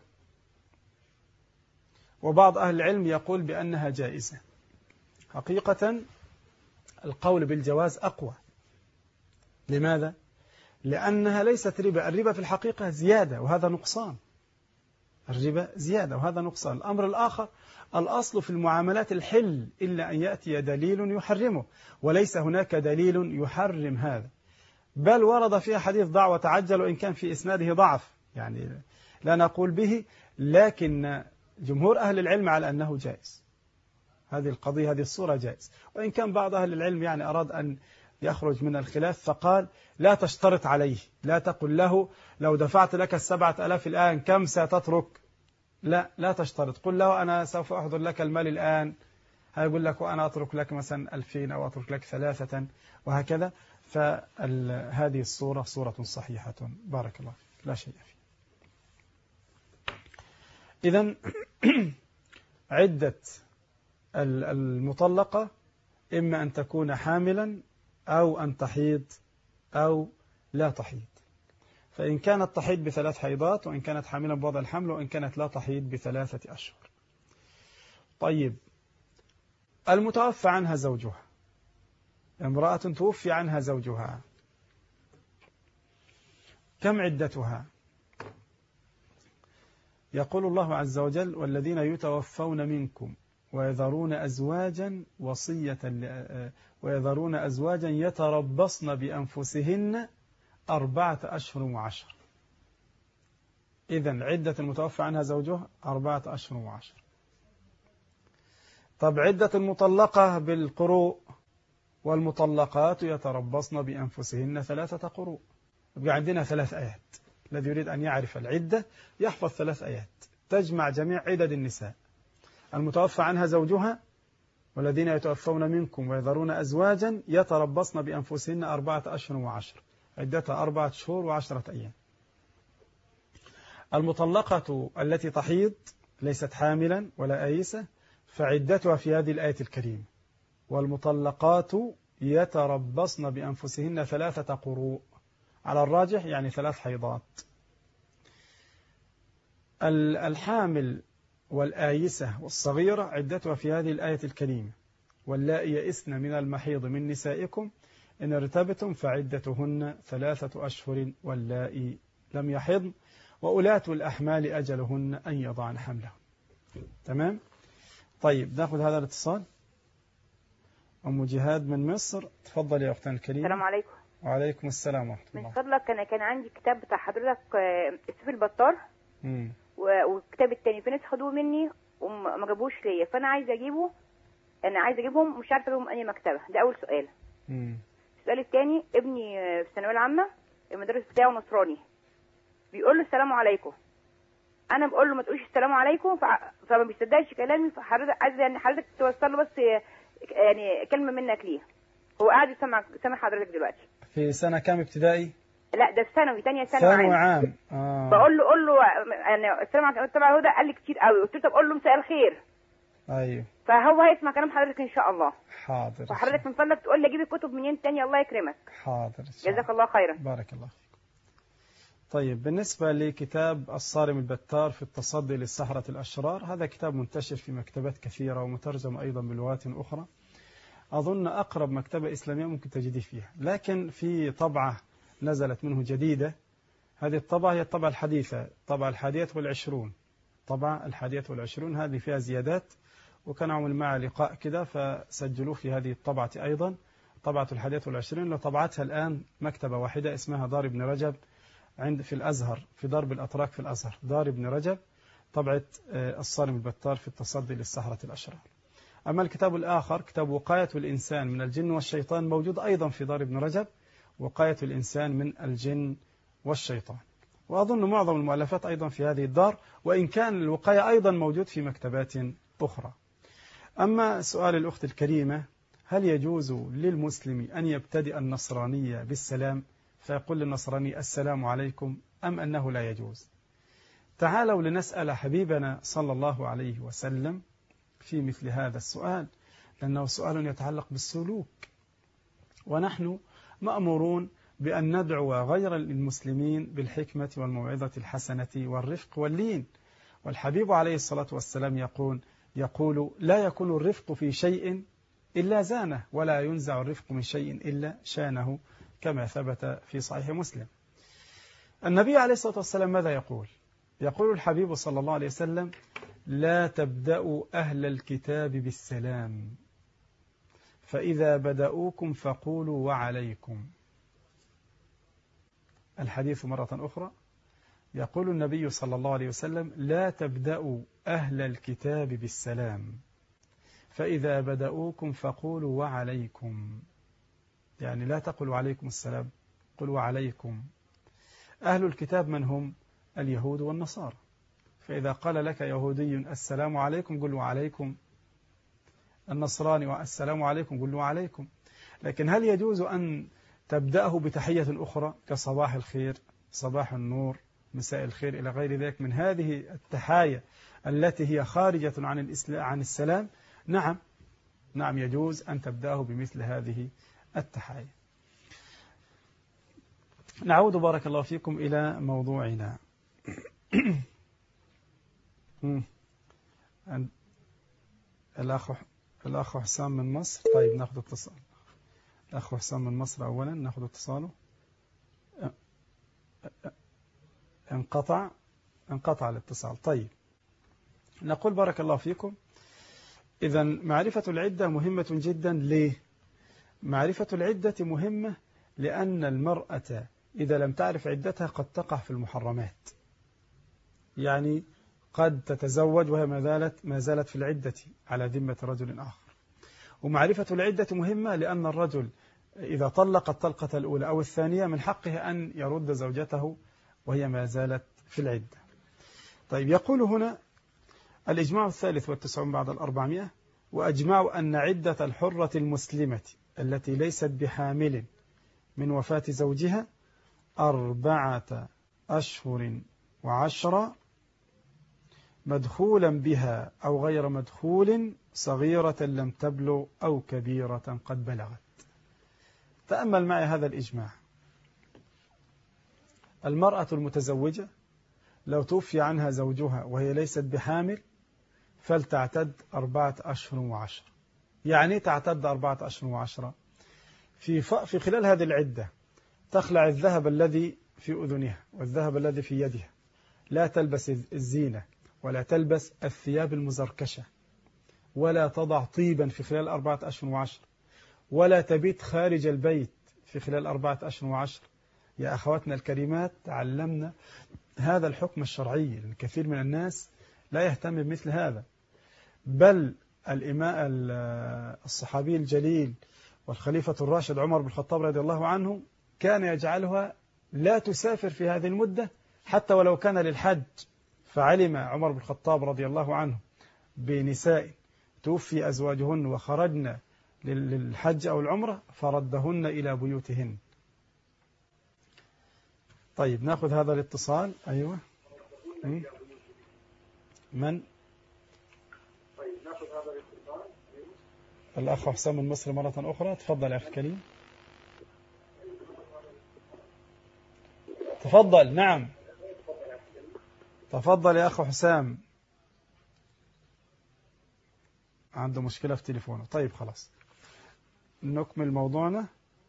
وبعض أهل العلم يقول بأنها جائزة. حقيقة القول بالجواز أقوى. لماذا؟ لأنها ليست ربا. الربا في الحقيقة زيادة وهذا نقصان. الربا زيادة وهذا نقصان. الأمر الآخر، الأصل في المعاملات الحل إلا أن يأتي دليل يحرمه، وليس هناك دليل يحرم هذا، بل ورد فيها حديث ضع وتعجل، وإن كان في إسناده ضعف يعني لا نقول به، لكن جمهور أهل العلم على أنه جائز. هذه القضية هذه الصورة جائز، وإن كان بعض أهل العلم يعني أراد أن يخرج من الخلاف، فقال لا تشترط عليه، لا تقل له لو دفعت لك 7000 الآن كم ستترك، لا تشترط، قل له أنا سوف أحضر لك المال الآن، هيقول لك وأنا أترك لك مثلا 2000 أو أترك لك 3 وهكذا. فهذه الصورة صورة صحيحة، بارك الله فيك، لا شيء فيه. إذن عدة المطلقة إما أن تكون حاملا أو أن تحيض أو لا تحيض، فإن كانت تحيض ب3 حيضات، وإن كانت حاملا بوضع الحمل، وإن كانت لا تحيض ب3 أشهر. طيب، المتوفى عنها زوجها، امرأة توفي عنها زوجها، كم عدتها؟ يقول الله عز وجل والذين يتوفون منكم ويذرون أزواجا يتربصن بأنفسهن 4 أشهر و10. إذن عدة المتوفى عنها زوجها 4 أشهر و10. طب عدة المطلقة بالقروء، والمطلقات يتربصن بأنفسهن 3 قروء. يبقى عندنا 3 آيات. الذي يريد أن يعرف العدة يحفظ 3 آيات تجمع جميع عدد النساء: المتوفى عنها زوجها، والذين يتوفون منكم ويذرون أزواجا يتربصن بأنفسهن 4 أشهر و10، عدتها 4 شهور و10 أيام. المطلقة التي تحيض ليست حاملا ولا آيسة، فعدتها في هذه الآية الكريمة: والمطلقات يتربصن بأنفسهن 3 قروء، على الراجح يعني 3 حيضات. الحامل والآيسة والصغيرة عدتها في هذه الآية الكريمة: واللائي يئسن من المحيض من نسائكم إن ارتبتم فعدتهن 3 أشهر واللائي لم يحضن وأولاة الأحمال أجلهن أن يضعن حملهن. تمام؟ طيب، نأخذ هذا الاتصال. أم جهاد من مصر، تفضل يا أختنا الكريمة. السلام عليكم. وعليكم السلام ورحمة الله. من فضلك أنا كان عندي كتاب بتاع حضرتك سيف البطار، والكتاب التاني في ناس خدوه مني وما جابوش ليا، فأنا عايزة أجيبه، أنا عايزة أجيبهم مش عارفة أجيبهم أي مكتبة. ده أول سؤال. السؤال الثاني: ابني في الثانوية العامة المدرس بتاعه نصراني، بيقول له السلام عليكم، أنا بقول له ما تقولش السلام عليكم، فما بيصدقش كلامي، فحضرتك عايزة يعني حضرتك توصل له بس يعني كلمة منك ليه. هو قاعد سامع حضرتك دلوقتي. في سنة كام ابتدائي؟ لا ده في ثانوي، ثانيه ثانوي عام. بقول له قول له يعني السلام عليكم تبع هدى، قال لي كتير قوي، قلت له طب قول له مساء الخير. ايوه، فهو هيسمع كلام حضرتك ان شاء الله. حاضر. وحضرتك من فضلك تقول لي اجيب الكتب منين تاني، الله يكرمك. حاضر، جزاك الله خيرا. بارك الله فيك. طيب، بالنسبة لكتاب الصارم البتار في التصدي للسحرة الأشرار، هذا كتاب منتشر في مكتبات كثيرة ومترجم أيضا بلغات أخرى. أظن أقرب مكتبة إسلامية ممكن تجديه فيها، لكن في طبعة نزلت منه جديدة. هذه الطبعة هي الطبعة الحديثة، طبعة 21، طبعة 21، هذه فيها زيادات، وكان عمل معها لقاء كده فسجلوه في هذه الطبعة أيضا، طبعة 21، لطبعتها الآن مكتبة واحدة اسمها دار ابن رجب في الأزهر، في درب الأتراك في الأزهر، دار ابن رجب، طبعة الصارم البتار في التصدي للسحرة الأشرار. أما الكتاب الآخر كتاب وقاية الإنسان من الجن والشيطان، موجود أيضا في دار ابن رجب، وقاية الإنسان من الجن والشيطان، وأظن معظم المؤلفات أيضا في هذه الدار، وإن كان الوقاية أيضا موجود في مكتبات أخرى. أما سؤال الأخت الكريمة: هل يجوز للمسلم أن يبتدئ النصرانية بالسلام فيقول للنصراني السلام عليكم، أم أنه لا يجوز؟ تعالوا لنسأل حبيبنا صلى الله عليه وسلم في مثل هذا السؤال، لأنه سؤال يتعلق بالسلوك، ونحن مأمورون بأن ندعو غير المسلمين بالحكمة والموعظة الحسنة والرفق واللين. والحبيب عليه الصلاة والسلام يقول لا يكون الرفق في شيء إلا زانه، ولا ينزع الرفق من شيء إلا شانه، كما ثبت في صحيح مسلم. النبي عليه الصلاة والسلام ماذا يقول؟ يقول الحبيب صلى الله عليه وسلم: لا تبدأوا أهل الكتاب بالسلام، فإذا بدأوكم فقولوا وعليكم. الحديث مرة أخرى يقول النبي صلى الله عليه وسلم: لا تبدأوا أهل الكتاب بالسلام، فإذا بدأوكم فقولوا وعليكم. يعني لا تقل وعليكم السلام، قل وعليكم. أهل الكتاب من هم؟ اليهود والنصارى. فإذا قال لك يهودي السلام عليكم قل وعليكم، النصراني السلام عليكم قل وعليكم. لكن هل يجوز أن تبدأه بتحية أخرى كصباح الخير، صباح النور، مساء الخير إلى غير ذلك من هذه التحايا التي هي خارجة عن السلام؟ نعم يجوز أن تبدأه بمثل هذه التحايا. نعود بارك الله فيكم إلى موضوعنا. الأخ حسام من مصر. طيب ناخذ اتصال. الأخ حسام من مصر أولا ناخذ اتصاله. انقطع الاتصال. طيب نقول بارك الله فيكم، إذا معرفة العدة مهمة جدا. ليه؟ معرفة العدة مهمة لأن المرأة إذا لم تعرف عدتها قد تقع في المحرمات، يعني قد تتزوج وهي ما زالت في العدة على ذمة رجل آخر. ومعرفة العدة مهمة لأن الرجل إذا طلق الطلقة الأولى أو الثانية من حقه أن يرد زوجته وهي ما زالت في العدة. طيب يقول هنا الإجماع 93 بعد 400: وأجمعوا أن عدة الحرة المسلمة التي ليست بحامل من وفاة زوجها 4 أشهر و10 مدخولا بها أو غير مدخول، صغيرة لم تبلغ أو كبيرة قد بلغت. تأمل معي هذا الإجماع. المرأة المتزوجة لو توفي عنها زوجها وهي ليست بحامل فلتعتد 4 أشهر و10. يعني تعتد 4 أشهر و10 في خلال هذه العدة تخلع الذهب الذي في أذنها والذهب الذي في يدها، لا تلبس الزينة ولا تلبس الثياب المزركشة، ولا تضع طيبا في خلال 4 أشهر و10، ولا تبيت خارج البيت في خلال 4 أشهر و10. يا أخواتنا الكريمات تعلمنا هذا الحكم الشرعي. الكثير من الناس لا يهتم بمثل هذا، بل الصحابي الجليل والخليفة الراشد عمر بن الخطاب رضي الله عنه كان يجعلها لا تسافر في هذه المدة حتى ولو كان للحج. فعلم عمر بن الخطاب رضي الله عنه بنساء توفي أزواجهن وخرجن للحج أو العمرة فردهن إلى بيوتهن. طيب نأخذ هذا الاتصال. أيوة من؟ الأخ حسام من مصر مرة أخرى. تفضل يا أخي كريم. تفضل. نعم تفضل يا أخ حسام. عنده مشكلة في تليفونه. طيب خلاص نكمل موضوعنا.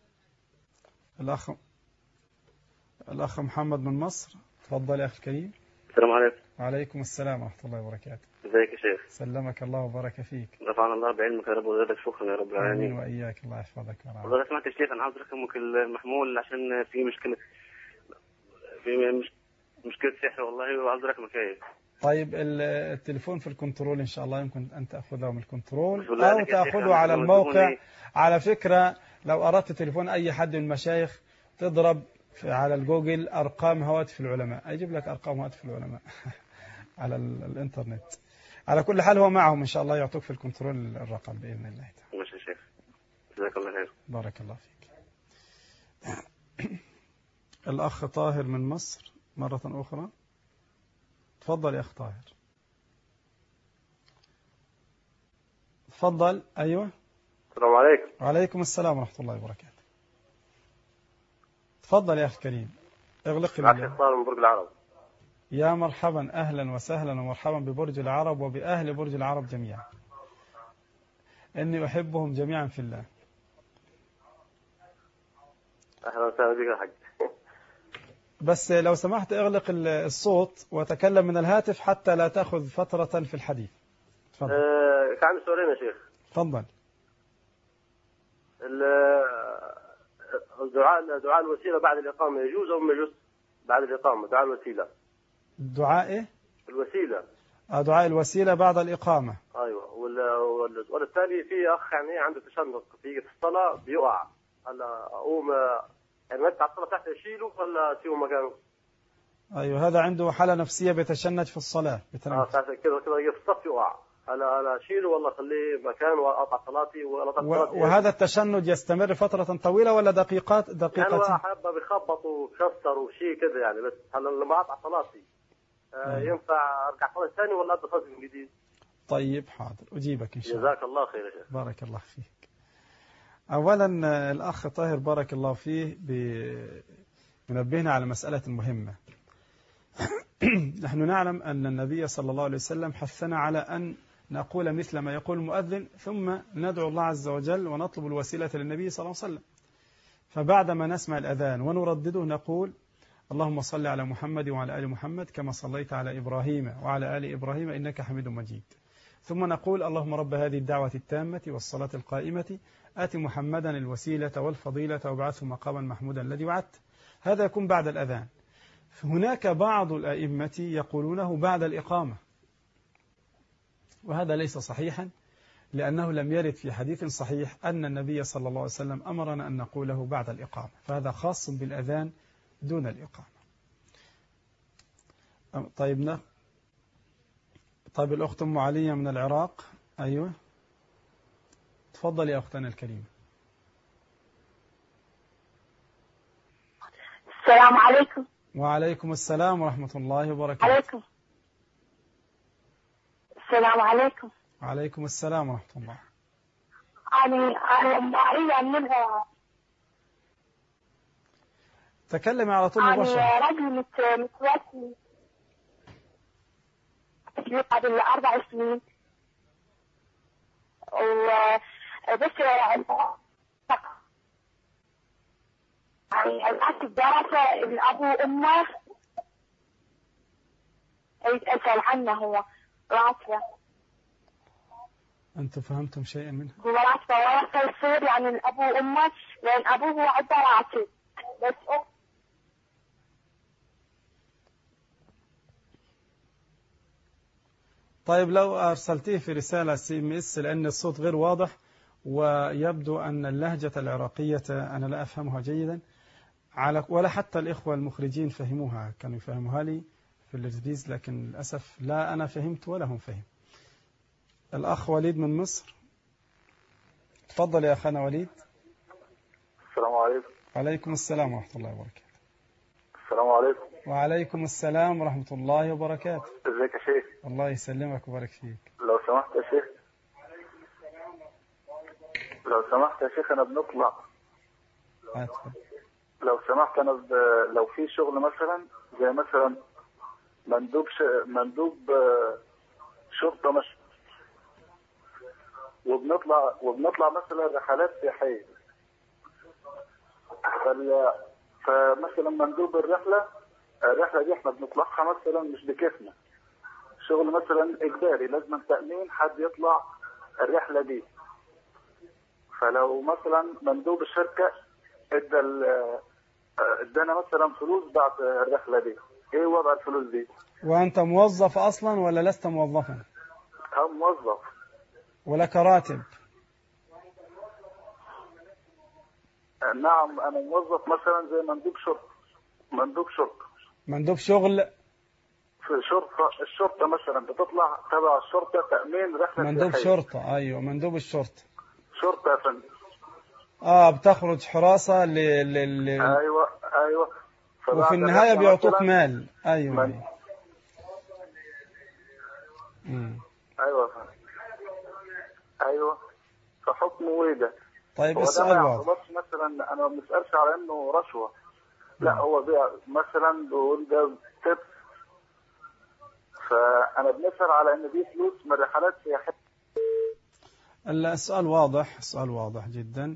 الأخ محمد من مصر. تفضل يا أخي الكريم. السلام عليكم. وعليكم السلام ورحمة الله وبركاته. ازيك يا شيخ؟ سلمك الله وبارك فيك. نفعنا الله بعلمك يا رب وزادك شكرا يا رب العالمين. آمين وإياك. الله يحفظك. والله سمعت يا شيخ، أنا عاوز رقمك المحمول عشان في مشكلة سحر والله، وعاوز رقمك ايه. طيب التليفون في الكنترول إن شاء الله يمكن أن تأخذه من الكنترول أو تأخذه على الموقع. على فكرة لو أردت تليفون أي حد من المشايخ تضرب على الجوجل أرقام هواتف العلماء، أجيب لك أرقام هواتف العلماء على الإنترنت. على كل حال هو معهم إن شاء الله يعطوك في الكنترول الرقم بإذن الله تعالى. ماشي يا شيخ، جزاك الله خير. بارك الله فيك. الأخ طاهر من مصر مرة أخرى. تفضل يا أخ طاهر. تفضل. أيوة. السلام عليكم. وعليكم السلام ورحمة الله وبركاته. تفضل يا أخي كريم. اغلق معك اتصال من برج العرب. يا مرحبا، أهلا وسهلا ومرحبا ببرج العرب وبأهل برج العرب جميعا. إني أحبهم جميعا في الله. أهلا وسهلا بك يا حاج. بس لو سمحت اغلق الصوت وتكلم من الهاتف حتى لا تأخذ فترة في الحديث. تفضل. كان عندي سؤالين يا شيخ. تفضل. دعاء الوسيلة بعد الإقامة يجوز أو ما يجوز؟ بعد الإقامة دعاء الوسيلة. دعاء إيه؟ الوسيلة. دعاء الوسيلة بعد الإقامة. أيوة. والسؤال الثاني، في أخ يعني عنده تشنج في الصلاة بيقع هلا اقوم يعني مدفع الصلاه تحت اشيله ولا اسيبه مكانه؟ أيوة، هذا عنده حالة نفسية بيتشنج في الصلاة ساعة كده يجي في الصف يقع. هلا اشيله ولا اخليه مكانه واقطع صلاتي وهذا التشنج يستمر فترة طويلة ولا دقيقتين؟ يعني حابة بيخبط وكسر وشيء كده يعني، بس هلا لما اقطع صلاتي ينفع ارجع صلاه ثاني ولا ابدا صلاه من جديد؟ طيب حاضر، أجيبك إن شاء الله. جزاك الله خير يا شيخ. بارك الله فيك. أولا الأخ طاهر بارك الله فيه بينبهنا على مسألة مهمة. نحن نعلم أن النبي صلى الله عليه وسلم حثنا على أن نقول مثل ما يقول المؤذن ثم ندعو الله عز وجل ونطلب الوسيلة للنبي صلى الله عليه وسلم. فبعدما نسمع الأذان ونردده نقول اللهم صل على محمد وعلى آل محمد كما صليت على إبراهيم وعلى آل إبراهيم إنك حميد مجيد. ثم نقول اللهم رب هذه الدعوة التامة والصلاة القائمة آت محمدا الوسيلة والفضيلة وابعثه مقاما محمودا الذي وعدته. هذا يكون بعد الأذان. هناك بعض الأئمة يقولونه بعد الإقامة، وهذا ليس صحيحا، لأنه لم يرد في حديث صحيح أن النبي صلى الله عليه وسلم أمرنا أن نقوله بعد الإقامة، فهذا خاص بالأذان دون الإقامة. طيب الأخت أم علية من العراق. أيوة تفضل يا أختنا الكريمة. السلام عليكم. وعليكم السلام ورحمة الله وبركاته. عليكم السلام. عليكم. وعليكم السلام ورحمة الله. أنا أم علية منها. تكلمي على طول مباشرة. أنا رجل متوفي قبل 4 سنين، وبس يعني الأخ الدراسة الأبو وأمه يسأل عنه، هو راتبه. أنتم فهمتم شيئا منه؟ هو راتبه ورثة يصير يعني الأبو وأمه، لأن أبوه هو عنده راتب بس طيب لو أرسلتيه في رسالة SMS لأن الصوت غير واضح ويبدو أن اللهجة العراقية أنا لا أفهمها جيدا، ولا حتى الإخوة المخرجين فهموها، كانوا يفهموها لي في الإنجليزي، لكن للأسف لا أنا فهمت ولا هم فهم. الأخ وليد من مصر، تفضل يا أخانا وليد. السلام عليكم. وعليكم السلام ورحمة الله وبركاته. السلام عليكم. وعليكم السلام ورحمة الله وبركاته. ازيك يا شيخ؟ الله يسلمك ويبارك فيك. لو سمحت يا شيخ، أنا بنطلع. لو سمحت أنا لو في شغل مثلا زي مثلا مندوب شرطة مش، وبنطلع مثلا رحلات سياحية، فمثلا مندوب الرحلة دي احنا بنطلعها مثلا مش بكيفنا، شغل مثلا إجباري لازم تأمين حد يطلع الرحلة دي. فلو مثلا مندوب الشركة ادانا مثلا فلوس بعد الرحلة دي، ايه وضع الفلوس دي؟ وأنت موظف أصلا ولا لست موظفا؟ موظف. ولك راتب؟ نعم أنا موظف مثلا زي مندوب شرطة. مندوب شغل في الشرطة مثلا بتطلع تبع الشرطة تأمين رحلة مندوب شرطة. أيوة مندوب الشرطة. شرطة يا فندم. بتخرج حراسة أيوة وفي النهاية بيعطوك مال. أيوة أيوة فحكمه إيه ده؟ طيب السؤال واضح. مثلا أنا ما بنسألش على إنه رشوة، لا هو بيع مثلا بيقول ده تبس، فأنا بنسأل على إن دي فلوس من رحلات سياحية. السؤال واضح، السؤال واضح جدا.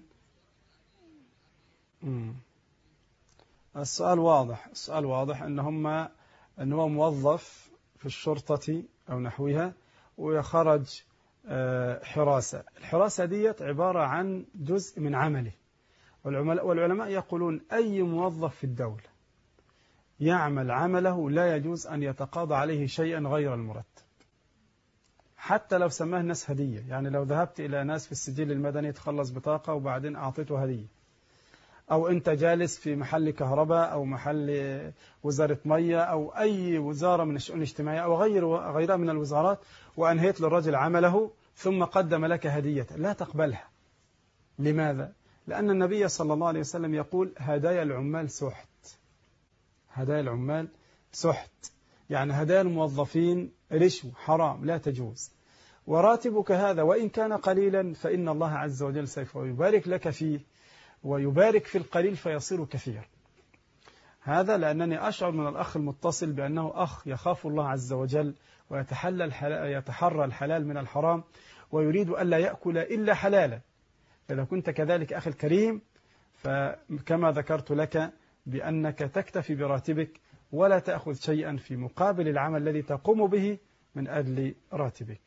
السؤال واضح إن هو موظف في الشرطة أو نحوها ويخرج حراسة. الحراسة ديت عبارة عن جزء من عمله، والعلماء يقولون أي موظف في الدولة يعمل عمله لا يجوز أن يتقاضى عليه شيئا غير المرتب، حتى لو سماه الناس هدية. يعني لو ذهبت إلى ناس في السجل المدني تخلص بطاقة وبعدين أعطيته هدية، أو أنت جالس في محل كهرباء أو محل وزارة مية أو أي وزارة من الشؤون الاجتماعية أو غيرها من الوزارات، وأنهيت للرجل عمله ثم قدم لك هدية، لا تقبلها. لماذا؟ لأن النبي صلى الله عليه وسلم يقول هدايا العمال سحت. هدايا العمال سحت، يعني هدايا الموظفين رشوة حرام لا تجوز. وراتبك هذا وإن كان قليلا فإن الله عز وجل سوف يبارك لك فيه، ويبارك في القليل فيصير كثير. هذا لأنني أشعر من الأخ المتصل بأنه أخ يخاف الله عز وجل ويتحرى الحلال من الحرام ويريد ألا يأكل إلا حلالا. إذا كنت كذلك أخي الكريم، فكما ذكرت لك بأنك تكتفي براتبك ولا تأخذ شيئا في مقابل العمل الذي تقوم به من أجل راتبك.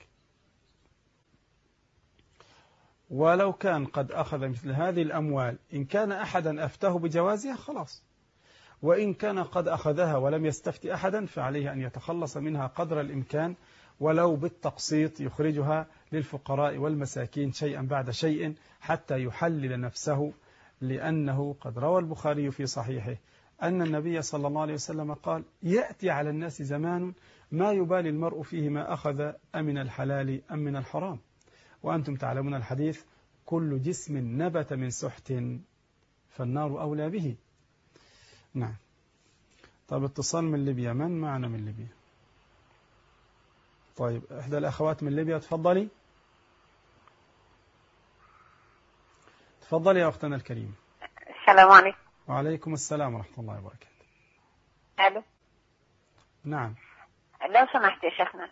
ولو كان قد أخذ مثل هذه الأموال إن كان أحدا أفتاه بجوازها خلاص، وإن كان قد أخذها ولم يستفت أحدا فعليه أن يتخلص منها قدر الإمكان، ولو بالتقسيط يخرجها للفقراء والمساكين شيئا بعد شيء حتى يحلل نفسه. لأنه قد روى البخاري في صحيحه أن النبي صلى الله عليه وسلم قال يأتي على الناس زمان ما يبالي المرء فيه ما أخذ أمن الحلال أم من الحرام. وأنتم تعلمون الحديث كل جسم نبت من سحت فالنار أولى به. نعم. طيب اتصال من ليبيا، من معنا من ليبيا؟ طيب إحدى الأخوات من ليبيا، تفضلي. تفضلي يا أختنا الكريمة. السلام عليكم. وعليكم السلام ورحمة الله وبركاته. ألو. نعم. لو سمحت يا شيخنا،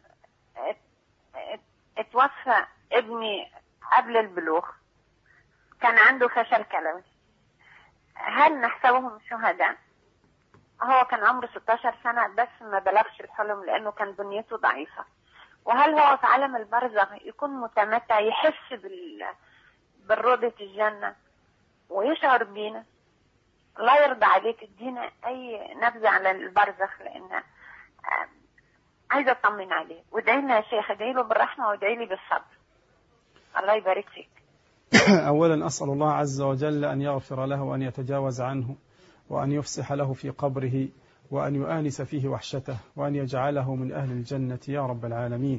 اتوفى ابني قبل البلوغ، كان عنده فشل كلوي، هل نحسبهم شهداء؟ هو كان عمره 16 سنة بس ما بلغش الحلم لأنه كان بنيته ضعيفة. وهل هو في عالم البرزخ يكون متمتع يحس بالرودة الجنة ويشعر بينا؟ الله يرضى عليك ادينا أي نبذة على البرزخ، لأن عايزة أطمن عليه. وادعي لنا يا شيخ، ادعي له بالرحمة وادعي لي بالصبر. الله يبارك فيك. أولا أسأل الله عز وجل أن يغفر له وأن يتجاوز عنه وأن يفسح له في قبره وأن يؤانس فيه وحشته وأن يجعله من أهل الجنة يا رب العالمين.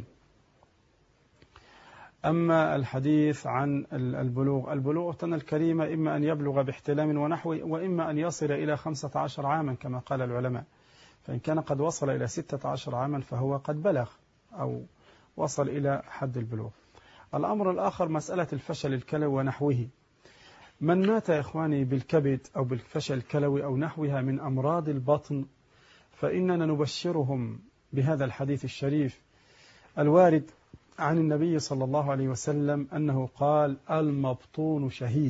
أما الحديث عن البلوغ أختنا الكريمة إما أن يبلغ باحتلام ونحوه وإما أن يصل إلى 15 عاما كما قال العلماء. فإن كان قد وصل إلى 16 عاما فهو قد بلغ أو وصل إلى حد البلوغ. الأمر الآخر مسألة الفشل الكلوي ونحوه. من مات يا إخواني بالكبد أو بالفشل الكلوي أو نحوها من أمراض البطن فإننا نبشرهم بهذا الحديث الشريف الوارد عن النبي صلى الله عليه وسلم أنه قال المبطون شهيد.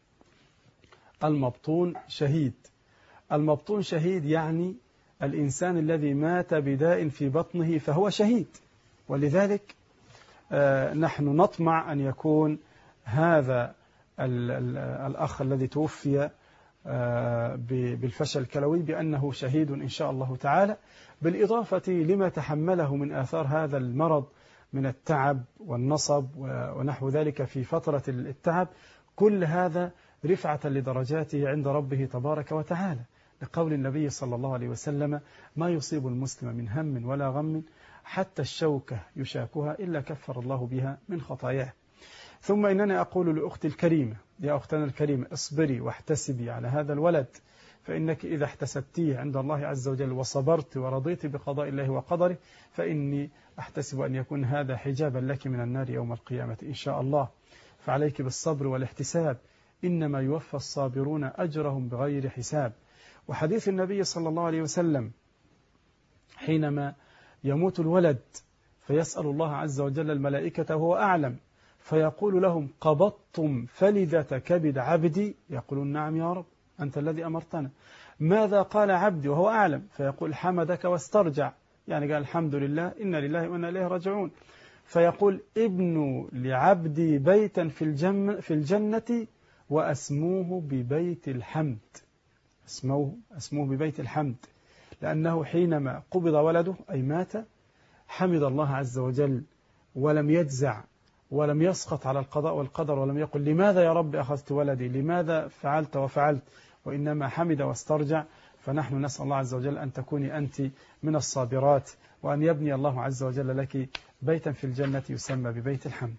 المبطون شهيد. المبطون شهيد يعني الإنسان الذي مات بداء في بطنه فهو شهيد. ولذلك نحن نطمع أن يكون هذا الأخ الذي توفي بالفشل الكلوي بأنه شهيد إن شاء الله تعالى، بالإضافة لما تحمله من آثار هذا المرض من التعب والنصب ونحو ذلك في فترة التعب. كل هذا رفعة لدرجاته عند ربه تبارك وتعالى، لقول النبي صلى الله عليه وسلم ما يصيب المسلم من هم ولا غم حتى الشوكة يشاكها إلا كفر الله بها من خطاياه. ثم إنني أقول لأختي الكريمة يا أختنا الكريمة اصبري واحتسبي على هذا الولد، فإنك إذا احتسبتيه عند الله عز وجل وصبرت ورضيت بقضاء الله وقدره فإني أحتسب أن يكون هذا حجابا لك من النار يوم القيامة إن شاء الله. فعليك بالصبر والاحتساب، إنما يوفى الصابرون أجرهم بغير حساب. وحديث النبي صلى الله عليه وسلم حينما يموت الولد فيسأل الله عز وجل الملائكة وهو أعلم فيقول لهم قبضتم فلذة كبد عبدي؟ يقولون نعم يا رب أنت الذي أمرتنا. ماذا قال عبدي وهو أعلم؟ فيقول حمدك واسترجع، يعني قال الحمد لله إنا لله وإنا إليه راجعون. فيقول ابنوا لعبدي بيتا في الجنة وأسموه ببيت الحمد. اسموه ببيت الحمد، لأنه حينما قبض ولده أي مات حمد الله عز وجل ولم يجزع ولم يسقط على القضاء والقدر، ولم يقل لماذا يا رب أخذت ولدي، لماذا فعلت وفعلت، وإنما حمد واسترجع. فنحن نسأل الله عز وجل أن تكوني أنت من الصابرات، وأن يبني الله عز وجل لك بيتا في الجنة يسمى ببيت الحمد.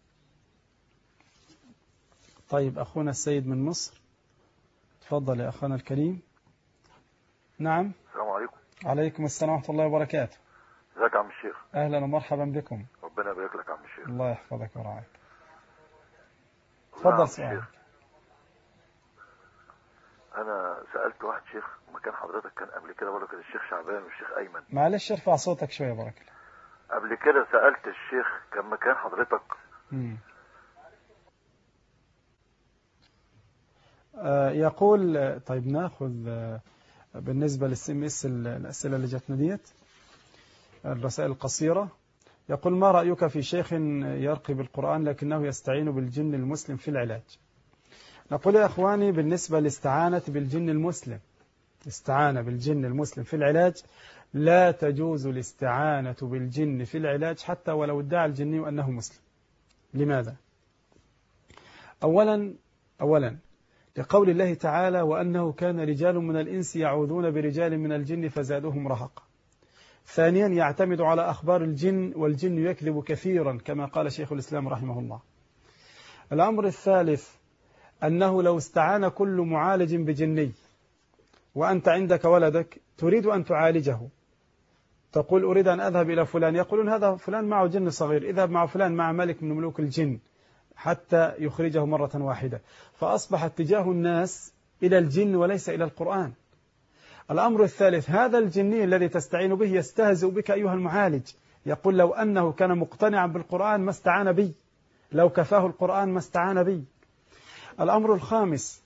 طيب أخونا السيد من مصر، تفضل يا أخونا الكريم. نعم. السلام عليكم. عليكم السلام ورحمة الله وبركاته. ازيك يا عم الشيخ؟ أهلا ومرحبا بكم. ربنا يبارك لك يا عم الشيخ. الله يحفظك ورعاك. تفضل سؤال. أنا سألت واحد شيخ مكان حضرتك، كان قبل كده بقول لك الشيخ شعبان والشيخ أيمن. معلش ارفع صوتك شوية بارك الله. قبل كده سألت الشيخ كان مكان حضرتك. يقول طيب ناخذ بالنسبة للSMS الأسئلة اللي جاتنا ديت، الرسائل القصيرة. يقول ما رأيك في شيخ يرقي بالقرآن لكنه يستعين بالجن المسلم في العلاج؟ نقول يا أخواني بالنسبة لاستعانة بالجن المسلم، استعانة بالجن المسلم في العلاج، لا تجوز الاستعانة بالجن في العلاج حتى ولو ادعى الجني أنه مسلم. لماذا؟ أولا لقول الله تعالى وأنه كان رجال من الإنس يعوذون برجال من الجن فزادوهم رهقا. ثانيا يعتمد على أخبار الجن، والجن يكذب كثيرا كما قال شيخ الإسلام رحمه الله. الأمر الثالث أنه لو استعان كل معالج بجني وأنت عندك ولدك تريد أن تعالجه، تقول أريد أن أذهب إلى فلان، يقولون هذا فلان معه جن صغير، اذهب مع فلان مع ملك من ملوك الجن حتى يخرجه مرة واحدة، فأصبح اتجاه الناس إلى الجن وليس إلى القرآن. الأمر الثالث هذا الجني الذي تستعين به يستهزئ بك أيها المعالج، يقول لو أنه كان مقتنعا بالقرآن ما استعان بي، لو كفاه القرآن ما استعان بي. الأمر الخامس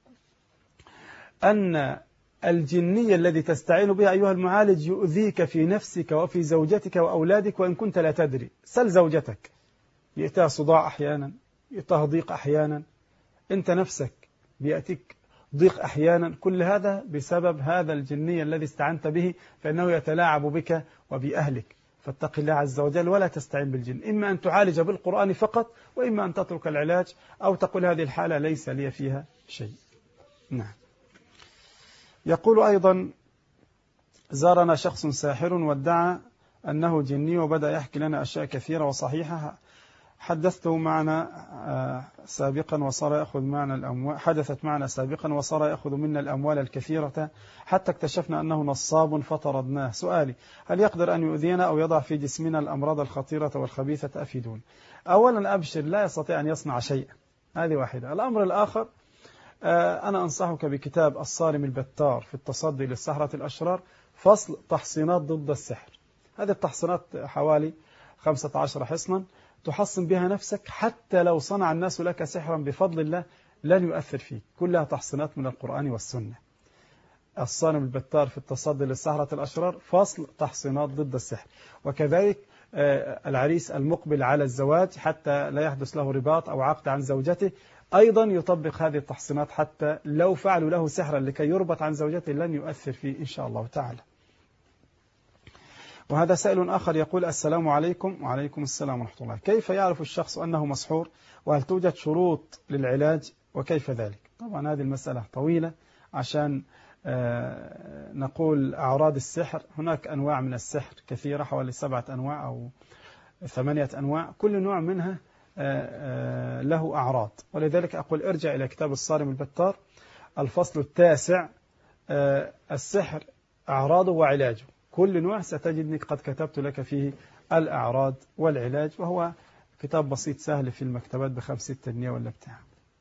أن الجني الذي تستعين به أيها المعالج يؤذيك في نفسك وفي زوجتك وأولادك وإن كنت لا تدري. سل زوجتك، يأتيها صداع أحيانا، يأتيها ضيق أحيانا، أنت نفسك بيأتيك ضيق أحيانا، كل هذا بسبب هذا الجني الذي استعنت به، فإنه يتلاعب بك وبأهلك. فاتق الله عز وجل ولا تستعين بالجن، إما أن تعالج بالقرآن فقط، وإما أن تترك العلاج أو تقول هذه الحالة ليس لي فيها شيء. نعم. يقول أيضا زارنا شخص ساحر وادعى أنه جني وبدأ يحكي لنا أشياء كثيرة وصحيحة، حدثته معنا سابقا وصار يأخذ معنا الأموال، حدثت معنا سابقا وصار يأخذ منا الأموال الكثيرة حتى اكتشفنا أنه نصاب فطردناه. سؤالي هل يقدر أن يؤذينا أو يضع في جسمنا الأمراض الخطيرة والخبيثة؟ أفيدون. أولا أبشر، لا يستطيع أن يصنع شيئا، هذه واحدة. الأمر الآخر أنا أنصحك بكتاب الصارم البتار في التصدي للسحرة الأشرار، فصل تحصينات ضد السحر. هذه التحصينات حوالي 15 حصنا تحصن بها نفسك، حتى لو صنع الناس لك سحرا بفضل الله لن يؤثر فيك، كلها تحصينات من القرآن والسنة. الصارم البتار في التصدي للسحرة الأشرار فصل تحصينات ضد السحر. وكذلك العريس المقبل على الزواج حتى لا يحدث له رباط أو عقد عن زوجته أيضا يطبق هذه التحصينات، حتى لو فعلوا له سحرا لكي يربط عن زوجته لن يؤثر فيه إن شاء الله تعالى. وهذا سائل آخر يقول السلام عليكم. وعليكم السلام ورحمة الله. كيف يعرف الشخص أنه مسحور؟ وهل توجد شروط للعلاج وكيف ذلك؟ طبعا هذه المسألة طويلة عشان نقول أعراض السحر. هناك أنواع من السحر كثيرة، حوالي 7 أنواع أو 8 أنواع، كل نوع منها له أعراض، ولذلك أقول ارجع إلى كتاب الصارم البتار الفصل 9 السحر أعراضه وعلاجه، كل نوع ستجدني قد كتبت لك فيه الأعراض والعلاج، وهو كتاب بسيط سهل في المكتبات ب5-6 جنيه ولا بتاع.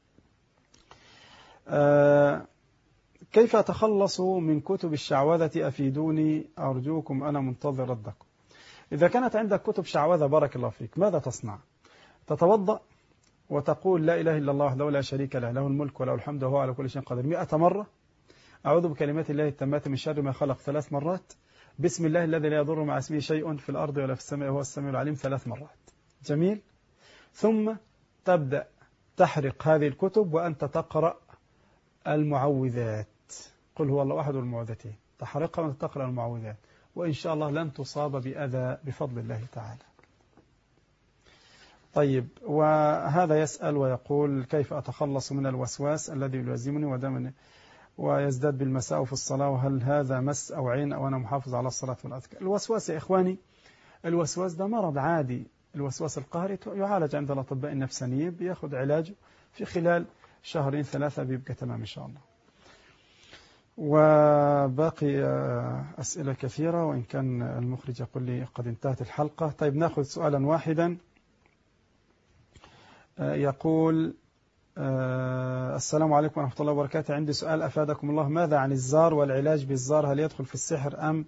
كيف أتخلص من كتب الشعوذة؟ أفيدوني أرجوكم، أنا منتظر ردكم. إذا كانت عندك كتب شعوذة بارك الله فيك، ماذا تصنع؟ تتوضأ وتقول لا إله إلا الله وحده لا شريك له، له الملك وله الحمد وهو على كل شيء قدير 100 مرة. أعوذ بكلمات الله التامات من شر ما خلق 3 مرات. بسم الله الذي لا يضر مع اسمه شيء في الأرض ولا في السماء وهو السميع العليم 3 مرات. جميل. ثم تبدأ تحرق هذه الكتب وأنت تقرأ المعوذات، قل هو الله أحد والمعوذتين، تحرقها وأنت تقرأ المعوذات، وإن شاء الله لن تصاب بأذى بفضل الله تعالى. طيب، وهذا يسأل ويقول: كيف أتخلص من الوسواس الذي يلازمني ودائما ويزداد بالمساء في الصلاة، وهل هذا مس أو عين أو أنا محافظ على الصلاة والأذكار؟ الوسواس يا إخواني، الوسواس ده مرض عادي. الوسواس القهري يعالج عند الأطباء النفسانيين، بياخد علاجه في خلال 2-3 بيبقى تمام إن شاء الله. وباقي أسئلة كثيرة، وإن كان المخرج يقول لي قد انتهت الحلقة. طيب، نأخذ سؤالا واحدا. يقول: السلام عليكم ورحمة الله وبركاته، عندي سؤال أفادكم الله، ماذا عن الزار والعلاج بالزار؟ هل يدخل في السحر أم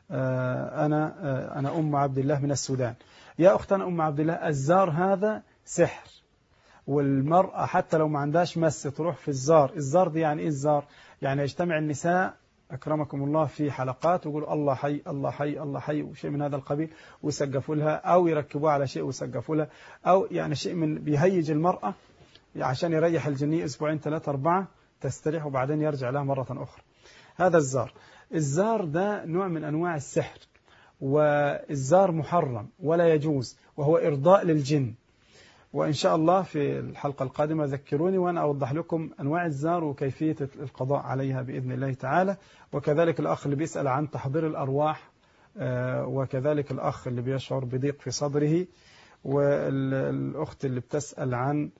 أنا أم عبد الله من السودان؟ يا أختنا أم عبد الله، الزار هذا سحر، والمرأة حتى لو ما عندهاش مس تروح في الزار. الزار دي يعني إيه الزار؟ يعني يجتمع النساء أكرمكم الله في حلقات ويقولوا الله حي الله حي الله حي وشيء من هذا القبيل، ويسقفوا لها أو يركبوها على شيء ويسقفوا لها، أو يعني شيء من بيهيج المرأة عشان يريح الجنية 2-3-4 تستريح، وبعدين يرجع لها مرة أخرى. هذا الزار. الزار ده نوع من أنواع السحر، والزار محرم ولا يجوز، وهو إرضاء للجن. وإن شاء الله في الحلقة القادمة ذكروني وأنا أوضح لكم أنواع الزار وكيفية القضاء عليها بإذن الله تعالى. وكذلك الأخ اللي بيسأل عن تحضير الأرواح، وكذلك الأخ اللي بيشعر بضيق في صدره، والأخت اللي بتسأل عن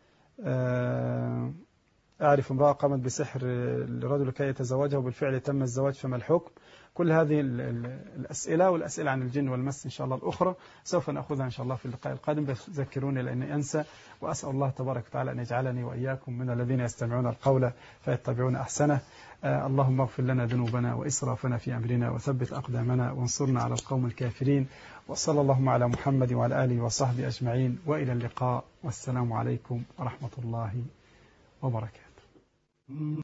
أعرف امرأة قامت بسحر الرجل كي يتزوجها وبالفعل تم الزواج، فما الحكم؟ كل هذه الأسئلة والأسئلة عن الجن والمس إن شاء الله الأخرى سوف نأخذها إن شاء الله في اللقاء القادم، بس ذكروني لأني أنسى. وأسأل الله تبارك وتعالى أن يجعلني وإياكم من الذين يستمعون القول فيتبعون أحسنه. اللهم اغفر لنا ذنوبنا وإسرافنا في أمرنا وثبت أقدامنا وانصرنا على القوم الكافرين. وصلى اللهم على محمد وعلى آله وصحبه أجمعين، وإلى اللقاء، والسلام عليكم ورحمة الله وبركاته.